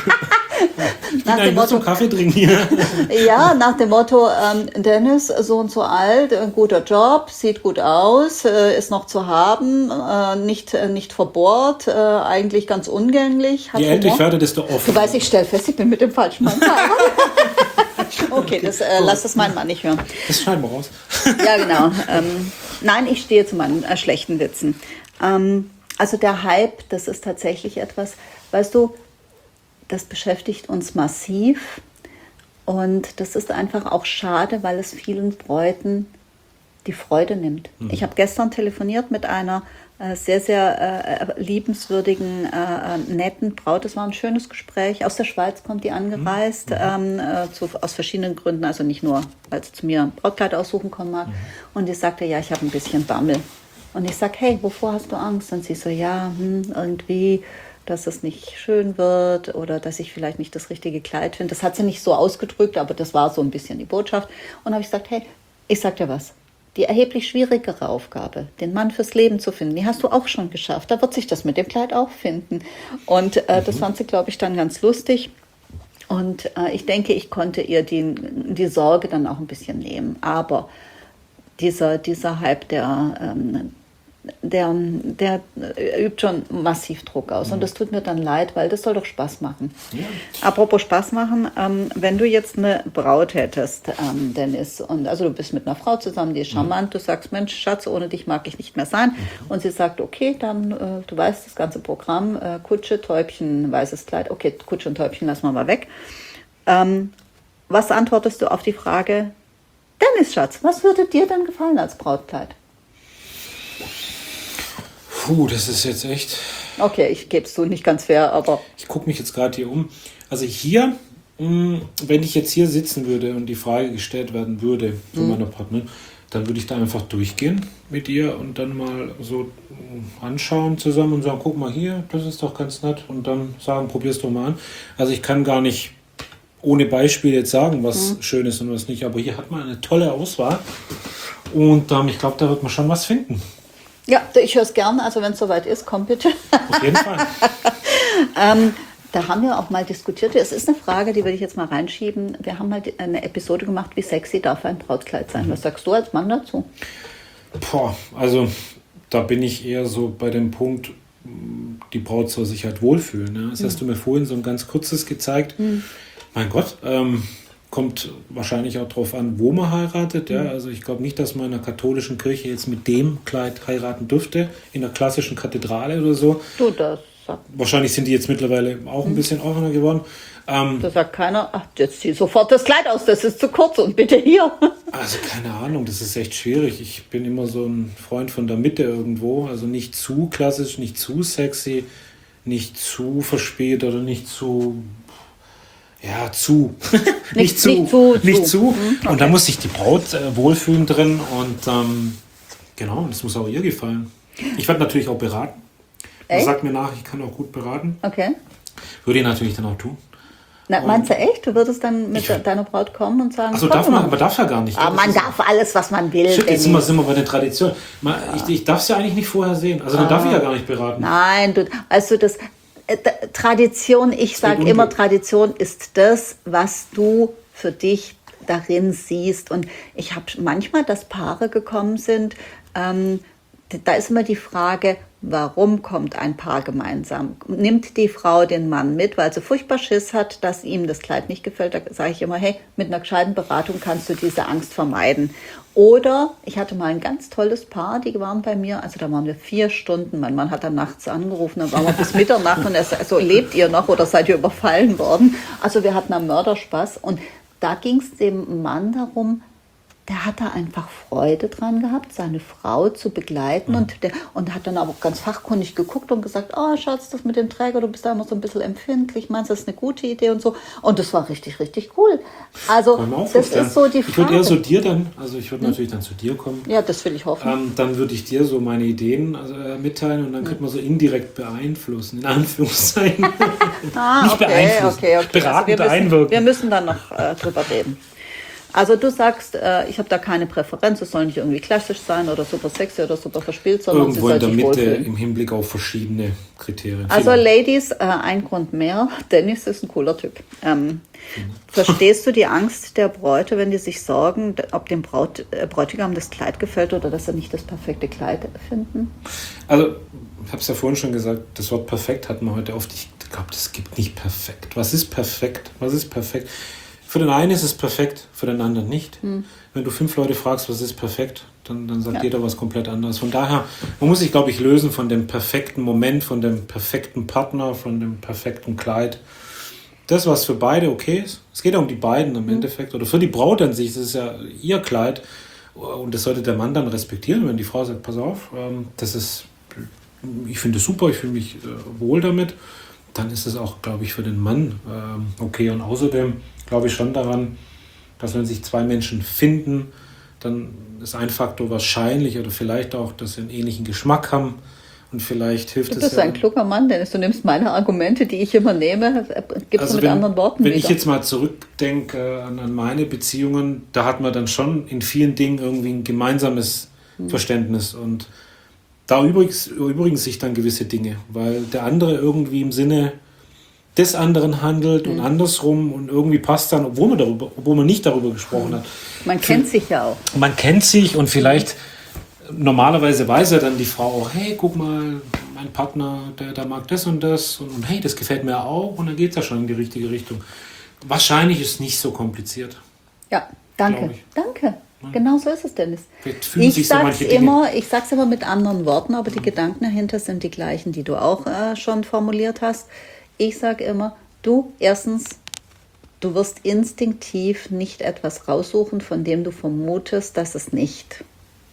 Ich bin eigentlich nur zum Kaffee trinken hier. Ja, nach dem Motto, ähm, Dennis, so und so alt, ein guter Job, sieht gut aus, äh, ist noch zu haben, äh, nicht, äh, nicht verbohrt, äh, eigentlich ganz umgänglich. Je älter ich werde, desto offener. Du weißt, ich stelle fest, ich bin mit dem falschen Mann verheiratet. Okay, das, äh, lass das mein Mann nicht hören. Das schneiden wir raus. Ja, genau. Ähm, nein, ich stehe zu meinen äh, schlechten Witzen. Ähm, also der Hype, das ist tatsächlich etwas, weißt du, das beschäftigt uns massiv und das ist einfach auch schade, weil es vielen Bräuten die Freude nimmt. Mhm. Ich habe gestern telefoniert mit einer äh, sehr, sehr äh, liebenswürdigen, äh, netten Braut. Das war ein schönes Gespräch. Aus der Schweiz kommt die angereist, mhm. ähm, äh, zu, aus verschiedenen Gründen. Also nicht nur, weil sie zu mir ein Brautkleid aussuchen kommen mag. Mhm. Und die sagte, ja, ich habe ein bisschen Bammel. Und ich sage, hey, wovor hast du Angst? Und sie so, ja, hm, irgendwie, dass es nicht schön wird oder dass ich vielleicht nicht das richtige Kleid finde. Das hat sie nicht so ausgedrückt, aber das war so ein bisschen die Botschaft. Und dann habe ich gesagt, hey, ich sag dir was, die erheblich schwierigere Aufgabe, den Mann fürs Leben zu finden, die hast du auch schon geschafft. Da wird sich das mit dem Kleid auch finden. Und äh, mhm. das fand sie, glaube ich, dann ganz lustig. Und äh, ich denke, ich konnte ihr die, die Sorge dann auch ein bisschen nehmen. Aber dieser, dieser Hype, der... Ähm, Der, der übt schon massiv Druck aus. Und das tut mir dann leid, weil das soll doch Spaß machen. Ja. Apropos Spaß machen, ähm, wenn du jetzt eine Braut hättest, ähm, Dennis, und also du bist mit einer Frau zusammen, die ist charmant, mhm. du sagst, Mensch, Schatz, ohne dich mag ich nicht mehr sein. Mhm. Und sie sagt, okay, dann, äh, du weißt das ganze Programm, äh, Kutsche, Täubchen, weißes Kleid, okay, Kutsche und Täubchen lassen wir mal weg. Ähm, was antwortest du auf die Frage, Dennis, Schatz, was würde dir denn gefallen als Brautkleid? Puh, das ist jetzt echt... Okay, ich gebe es so nicht ganz fair, aber... Ich gucke mich jetzt gerade hier um. Also hier, mh, wenn ich jetzt hier sitzen würde und die Frage gestellt werden würde von mhm. meiner Partnerin, dann würde ich da einfach durchgehen mit ihr und dann mal so anschauen zusammen und sagen, guck mal hier, das ist doch ganz nett. Und dann sagen, probier's doch mal an. Also ich kann gar nicht ohne Beispiel jetzt sagen, was mhm. schön ist und was nicht. Aber hier hat man eine tolle Auswahl. Und ähm, ich glaube, da wird man schon was finden. Ja, ich höre es gerne, also wenn es soweit ist, komm bitte. Auf jeden Fall. ähm, da haben wir auch mal diskutiert, es ist eine Frage, die würde ich jetzt mal reinschieben. Wir haben mal eine Episode gemacht, wie sexy darf ein Brautkleid sein. Was sagst du als Mann dazu? Boah, also da bin ich eher so bei dem Punkt, die Braut soll sich halt wohlfühlen. Ne? Das mhm. hast du mir vorhin so ein ganz kurzes gezeigt. Mhm. Mein Gott, ähm, kommt wahrscheinlich auch darauf an, wo man heiratet. Ja? Also ich glaube nicht, dass man in einer katholischen Kirche jetzt mit dem Kleid heiraten dürfte, in einer klassischen Kathedrale oder so. Du, das sagt. Wahrscheinlich sind die jetzt mittlerweile auch ein bisschen offener geworden. Ähm, da sagt keiner, ach, jetzt zieh sofort das Kleid aus, das ist zu kurz und bitte hier. Also keine Ahnung, das ist echt schwierig. Ich bin immer so ein Freund von der Mitte irgendwo. Also nicht zu klassisch, nicht zu sexy, nicht zu verspielt oder nicht zu... Ja, zu. nicht, nicht zu. Nicht zu. Nicht zu. Mhm, okay. Und da muss sich die Braut äh, wohlfühlen drin. Und ähm, genau, das muss auch ihr gefallen. Ich werde natürlich auch beraten. Man sagt mir nach, ich kann auch gut beraten. Okay. Würde ich natürlich dann auch tun. Na, meinst du echt? Du würdest dann mit ich, deiner Braut kommen und sagen... Also darf man, man darf ja gar nicht. Ah, man darf alles, was man will. Stimmt, jetzt sind wir, sind wir bei der Tradition. Man, ja. Ich, ich darf es ja eigentlich nicht vorher sehen. Also dann ah. darf ich ja gar nicht beraten. Nein, du, also das... Tradition, ich sage immer, Tradition ist das, was du für dich darin siehst. Und ich habe manchmal, dass Paare gekommen sind, ähm, da ist immer die Frage, warum kommt ein Paar gemeinsam? Nimmt die Frau den Mann mit, weil sie furchtbar Schiss hat, dass ihm das Kleid nicht gefällt? Da sage ich immer, hey, mit einer gescheiten Beratung kannst du diese Angst vermeiden. Oder ich hatte mal ein ganz tolles Paar, die waren bei mir, also da waren wir vier Stunden, mein Mann hat dann nachts angerufen, dann waren wir bis Mitternacht und er sagt, so, lebt ihr noch oder seid ihr überfallen worden? Also wir hatten einen Mörderspaß und da ging es dem Mann darum, der hat da einfach Freude dran gehabt, seine Frau zu begleiten. Mhm. Und, der, und hat dann aber auch ganz fachkundig geguckt und gesagt, oh Schatz, das mit dem Träger, du bist da immer so ein bisschen empfindlich, meinst du, das ist eine gute Idee und so. Und das war richtig, richtig cool. Also das ist so die Frage. Ich würde eher so dir dann, also ich würde hm? natürlich dann zu dir kommen. Ja, das will ich hoffen. Ähm, dann würde ich dir so meine Ideen also, äh, mitteilen und dann hm. könnte man so indirekt beeinflussen, in Anführungszeichen. ah, Nicht okay, beeinflussen, okay, okay. beratend also wir müssen, einwirken. Wir müssen dann noch äh, drüber reden. Also du sagst, äh, ich habe da keine Präferenz, es soll nicht irgendwie klassisch sein oder super sexy oder super verspielt, sondern irgendwo sie in soll der sich Mitte wohlfühlen. Im Hinblick auf verschiedene Kriterien. Also Vielen Ladies, äh, ein Grund mehr, Dennis ist ein cooler Typ. Ähm, verstehst du die Angst der Bräute, wenn die sich sorgen, ob dem Braut, äh, Bräutigam das Kleid gefällt oder dass sie nicht das perfekte Kleid finden? Also, ich habe es ja vorhin schon gesagt, das Wort perfekt hatten wir heute oft. Ich glaube, das gibt nicht perfekt. Was ist perfekt? Was ist perfekt? Für den einen ist es perfekt, für den anderen nicht. Hm. Wenn du fünf Leute fragst, was ist perfekt, dann, dann sagt ja. jeder was komplett anderes. Von daher, man muss sich, glaube ich, lösen von dem perfekten Moment, von dem perfekten Partner, von dem perfekten Kleid. Das, was für beide okay ist. Es geht ja um die beiden im hm. Endeffekt. Oder für die Braut an sich, das ist ja ihr Kleid. Und das sollte der Mann dann respektieren, wenn die Frau sagt, pass auf, das ist ich finde es super, ich fühle mich äh, wohl damit, dann ist es auch, glaube ich, für den Mann äh, okay. Und außerdem glaube ich schon daran, dass wenn sich zwei Menschen finden, dann ist ein Faktor wahrscheinlich oder vielleicht auch, dass sie einen ähnlichen Geschmack haben. Und vielleicht hilft es ja... Du bist ein kluger Mann, Dennis. Du nimmst meine Argumente, die ich immer nehme, gibst also du mit wenn, anderen Worten Wenn wieder. ich jetzt mal zurückdenke äh, an, an meine Beziehungen, da hat man dann schon in vielen Dingen irgendwie ein gemeinsames hm. Verständnis. Und da übrigens, übrigens sich dann gewisse Dinge, weil der andere irgendwie im Sinne des anderen handelt hm. und andersrum und irgendwie passt dann, obwohl man, darüber, obwohl man nicht darüber gesprochen hm. hat. Man Für, kennt sich ja auch. Man kennt sich und vielleicht... Normalerweise weiß ja dann die Frau auch, hey, guck mal, mein Partner, der, der mag das und das und, und hey, das gefällt mir auch und dann geht es ja schon in die richtige Richtung. Wahrscheinlich ist es nicht so kompliziert. Ja, danke. Ich. Danke. Ja. Genau so ist es, Dennis. Ich sag's so immer, ich sag's immer mit anderen Worten, aber die mhm. Gedanken dahinter sind die gleichen, die du auch äh, schon formuliert hast. Ich sage immer, du, erstens, du wirst instinktiv nicht etwas raussuchen, von dem du vermutest, dass es nicht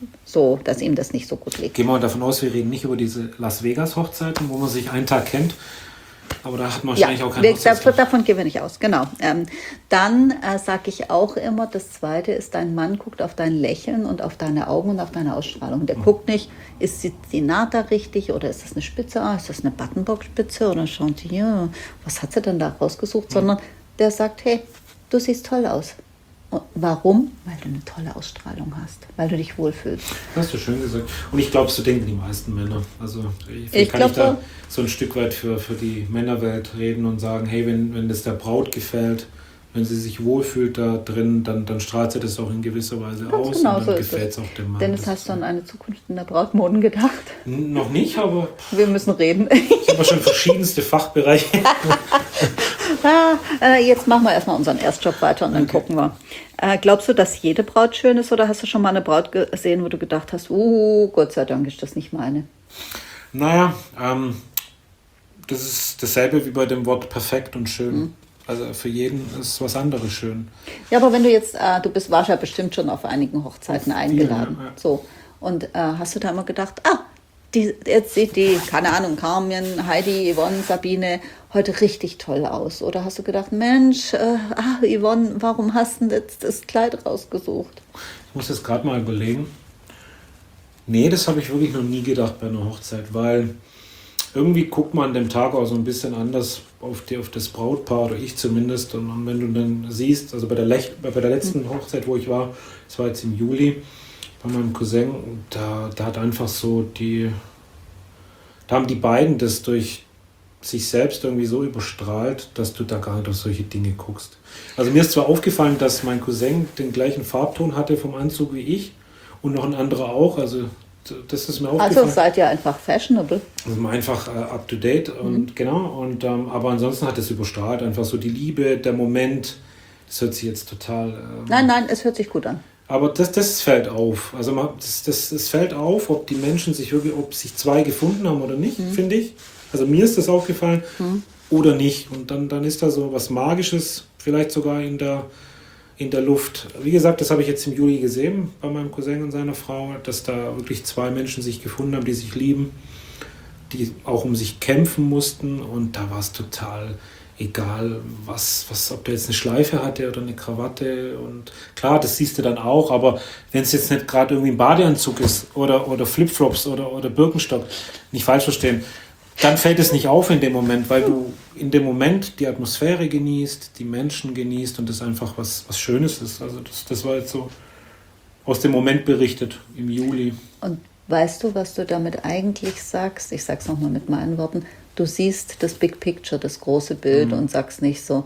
so, dass ihm das nicht so gut liegt. Gehen wir mal davon aus, wir reden nicht über diese Las Vegas Hochzeiten, wo man sich einen Tag kennt, aber da hat man wahrscheinlich ja, auch keine Hochzeitstag. Davon gehen wir nicht aus, genau. Ähm, dann äh, sage ich auch immer, das Zweite ist, dein Mann guckt auf dein Lächeln und auf deine Augen und auf deine Ausstrahlung. Der mhm. guckt nicht, ist die, die Naht da richtig oder ist das eine Spitze, ah, ist das eine Buttonbox-Spitze oder schaut hier, was hat sie denn da rausgesucht, mhm. sondern der sagt, hey, du siehst toll aus. Und warum? Weil du eine tolle Ausstrahlung hast, weil du dich wohlfühlst. Das hast du schön gesagt. Und ich glaube, so denken die meisten Männer. Also ich, ich kann glaub, ich da so ein Stück weit für, für die Männerwelt reden und sagen, hey, wenn, wenn das der Braut gefällt, wenn sie sich wohlfühlt da drin, dann, dann strahlt sie das auch in gewisser Weise Ganz aus genau und dann so gefällt es auch dem Mann. Dennis, hast du an eine Zukunft in der Brautmoden gedacht? N- noch nicht, aber... Wir müssen reden. Ich habe schon verschiedenste Fachbereiche. ah, äh, jetzt machen wir erstmal unseren Erstjob weiter und dann okay. gucken wir. Äh, glaubst du, dass jede Braut schön ist oder hast du schon mal eine Braut gesehen, wo du gedacht hast, uh, Gott sei Dank ist das nicht meine? Naja, ähm, das ist dasselbe wie bei dem Wort perfekt und schön. Mhm. Also für jeden ist was anderes schön. Ja, aber wenn du jetzt, äh, du bist, warst ja bestimmt schon auf einigen Hochzeiten auf eingeladen. Vielen, ja. So. Und äh, hast du da immer gedacht, ah, die, jetzt sieht die, keine Ahnung, Carmen, Heidi, Yvonne, Sabine heute richtig toll aus? Oder hast du gedacht, Mensch, äh, ah, Yvonne, warum hast du denn jetzt das Kleid rausgesucht? Ich muss jetzt gerade mal überlegen. Nee, das habe ich wirklich noch nie gedacht bei einer Hochzeit, weil irgendwie guckt man an dem Tag auch so ein bisschen anders auf, die, auf das Brautpaar, oder ich zumindest. Und, und wenn du dann siehst, also bei der, Lech, bei der letzten Hochzeit, wo ich war, das war jetzt im Juli, bei meinem Cousin, da, da hat einfach so die, da haben die beiden das durch sich selbst irgendwie so überstrahlt, dass du da gar nicht auf solche Dinge guckst. Also mir ist zwar aufgefallen, dass mein Cousin den gleichen Farbton hatte vom Anzug wie ich und noch ein anderer auch, also das ist mir aufgefallen. Also seid ihr einfach fashionable. Also einfach äh, up to date und mhm. genau. Und ähm, aber ansonsten hat es überstrahlt einfach so die Liebe, der Moment. Das hört sich jetzt total. Ähm, nein, nein, es hört sich gut an. Aber das, das fällt auf. Also man, das, das, das fällt auf, ob die Menschen sich wirklich, ob sich zwei gefunden haben oder nicht, mhm. finde ich. Also mir ist das aufgefallen mhm. oder nicht. Und dann, dann ist da so was Magisches, vielleicht sogar in der in der Luft. Wie gesagt, das habe ich jetzt im Juli gesehen bei meinem Cousin und seiner Frau, dass da wirklich zwei Menschen sich gefunden haben, die sich lieben, die auch um sich kämpfen mussten und da war es total egal, was, was, ob der jetzt eine Schleife hatte oder eine Krawatte und klar, das siehst du dann auch, aber wenn es jetzt nicht gerade irgendwie ein Badeanzug ist oder, oder Flipflops oder, oder Birkenstock, nicht falsch verstehen, dann fällt es nicht auf in dem Moment, weil du in dem Moment die Atmosphäre genießt, die Menschen genießt und das einfach was, was Schönes ist. Also das, das war jetzt so aus dem Moment berichtet im Juli. Und weißt du, was du damit eigentlich sagst? Ich sag's nochmal mit meinen Worten. Du siehst das Big Picture, das große Bild mhm. und sagst nicht so,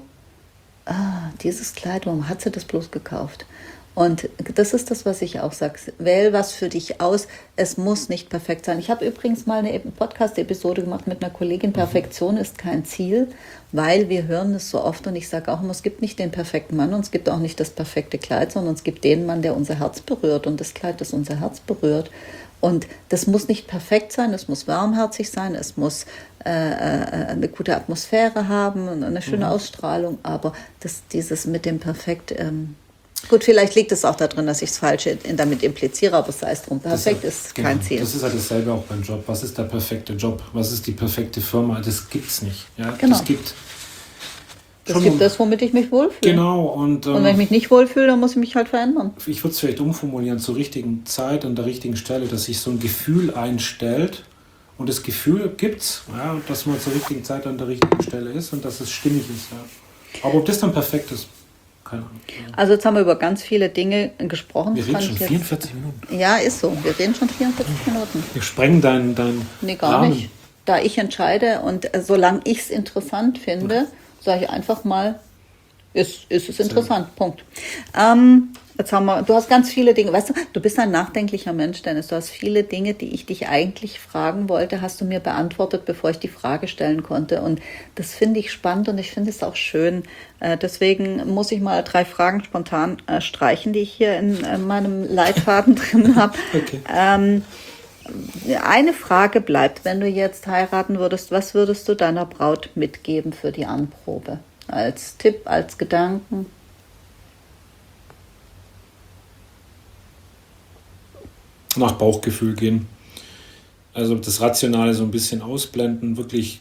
ah, dieses Kleid, warum hat sie das bloß gekauft? Und das ist das, was ich auch sage. Wähl was für dich aus. Es muss nicht perfekt sein. Ich habe übrigens mal eine Podcast-Episode gemacht mit einer Kollegin. Perfektion ist kein Ziel, weil wir hören es so oft. Und ich sage auch immer, es gibt nicht den perfekten Mann und es gibt auch nicht das perfekte Kleid, sondern es gibt den Mann, der unser Herz berührt und das Kleid, das unser Herz berührt. Und das muss nicht perfekt sein, es muss warmherzig sein, es muss äh, eine gute Atmosphäre haben und eine schöne mhm. Ausstrahlung. Aber das, dieses mit dem Perfekt... Ähm, Gut, vielleicht liegt es auch darin, dass ich das Falsche damit impliziere, aber sei es drum. Perfekt das, ist genau, kein Ziel. Das ist halt dasselbe auch beim Job. Was ist der perfekte Job? Was ist die perfekte Firma? Das gibt's nicht. Ja? Genau. Das gibt Es gibt das, womit ich mich wohlfühle. Genau. Und, ähm, und wenn ich mich nicht wohlfühle, dann muss ich mich halt verändern. Ich würde es vielleicht umformulieren, zur richtigen Zeit, an der richtigen Stelle, dass sich so ein Gefühl einstellt. Und das Gefühl gibt's, ja, dass man zur richtigen Zeit an der richtigen Stelle ist und dass es stimmig ist. Ja. Aber ob das dann perfekt ist, keine Ahnung. Also jetzt haben wir über ganz viele Dinge gesprochen. Wir reden schon vierundvierzig Minuten. Ja, ist so. Wir reden schon vierundvierzig Minuten. Wir sprengen deinen dein Nee, gar Rahmen. nicht. Da ich entscheide und äh, solange ich es interessant finde, ja. sage ich einfach mal, ist, ist es interessant. Sehr. Punkt. Ähm, jetzt haben wir, du hast ganz viele Dinge, weißt du, du bist ein nachdenklicher Mensch, Dennis. Du hast viele Dinge, die ich dich eigentlich fragen wollte, hast du mir beantwortet, bevor ich die Frage stellen konnte. Und das finde ich spannend und ich finde es auch schön. Äh, deswegen muss ich mal drei Fragen spontan äh, streichen, die ich hier in äh, meinem Leitfaden drin habe. Okay. Ähm, eine Frage bleibt, wenn du jetzt heiraten würdest, was würdest du deiner Braut mitgeben für die Anprobe? Als Tipp, als Gedanken? Nach Bauchgefühl gehen. Also das Rationale so ein bisschen ausblenden, wirklich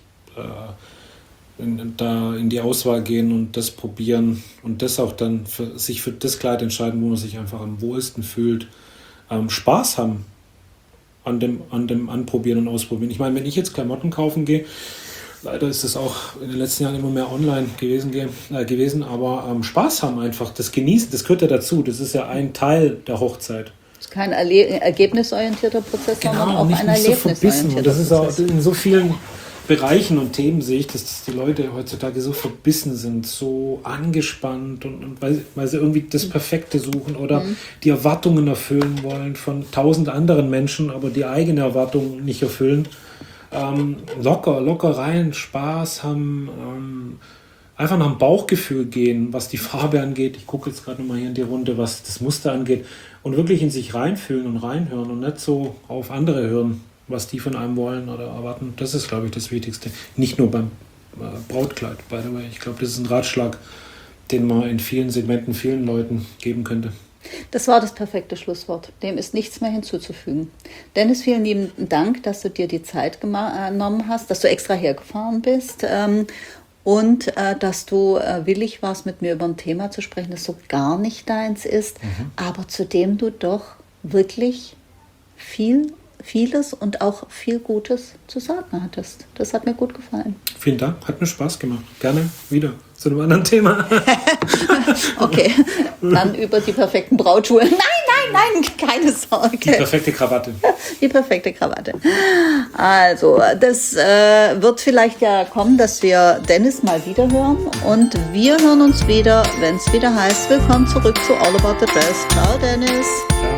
äh, in, da in die Auswahl gehen und das probieren und das auch dann für, sich für das Kleid entscheiden, wo man sich einfach am wohlsten fühlt. Ähm, Spaß haben an dem, an dem Anprobieren und Ausprobieren. Ich meine, wenn ich jetzt Klamotten kaufen gehe, leider ist es auch in den letzten Jahren immer mehr online gewesen, äh, gewesen aber ähm, Spaß haben einfach, das Genießen, das gehört ja dazu, das ist ja ein Teil der Hochzeit. Das ist kein Erle- ergebnisorientierter Prozess, genau, sondern auch nicht, ein nicht so erlebnisorientierter Prozess. Das ist auch Prozess. in so vielen Bereichen und Themen sehe ich, dass, dass die Leute heutzutage so verbissen sind, so angespannt und, und weil, weil sie irgendwie das Perfekte suchen oder mhm. die Erwartungen erfüllen wollen von tausend anderen Menschen, aber die eigene Erwartung nicht erfüllen. Ähm, locker, locker rein, Spaß haben, ähm, einfach nach dem Bauchgefühl gehen, was die Farbe angeht. Ich gucke jetzt gerade nochmal hier in die Runde, was das Muster angeht und wirklich in sich reinfühlen und reinhören und nicht so auf andere hören, was die von einem wollen oder erwarten. Das ist, glaube ich, das Wichtigste. Nicht nur beim äh, Brautkleid, by the way. Ich glaube, das ist ein Ratschlag, den man in vielen Segmenten vielen Leuten geben könnte. Das war das perfekte Schlusswort. Dem ist nichts mehr hinzuzufügen. Dennis, vielen lieben Dank, dass du dir die Zeit genommen hast, dass du extra hergefahren bist ähm, und äh, dass du äh, willig warst, mit mir über ein Thema zu sprechen, das so gar nicht deins ist, mhm. aber zu dem du doch wirklich viel, vieles und auch viel Gutes zu sagen hattest. Das hat mir gut gefallen. Vielen Dank, hat mir Spaß gemacht. Gerne wieder zu einem anderen Thema. Okay, dann über die perfekten Brautschuhe. Nein, nein, nein, keine Sorge. Die perfekte Krawatte. Die perfekte Krawatte. Also, das äh, wird vielleicht ja kommen, dass wir Dennis mal wieder hören. Und wir hören uns wieder, wenn es wieder heißt, willkommen zurück zu All About the Dress. Ciao, Dennis. Ciao.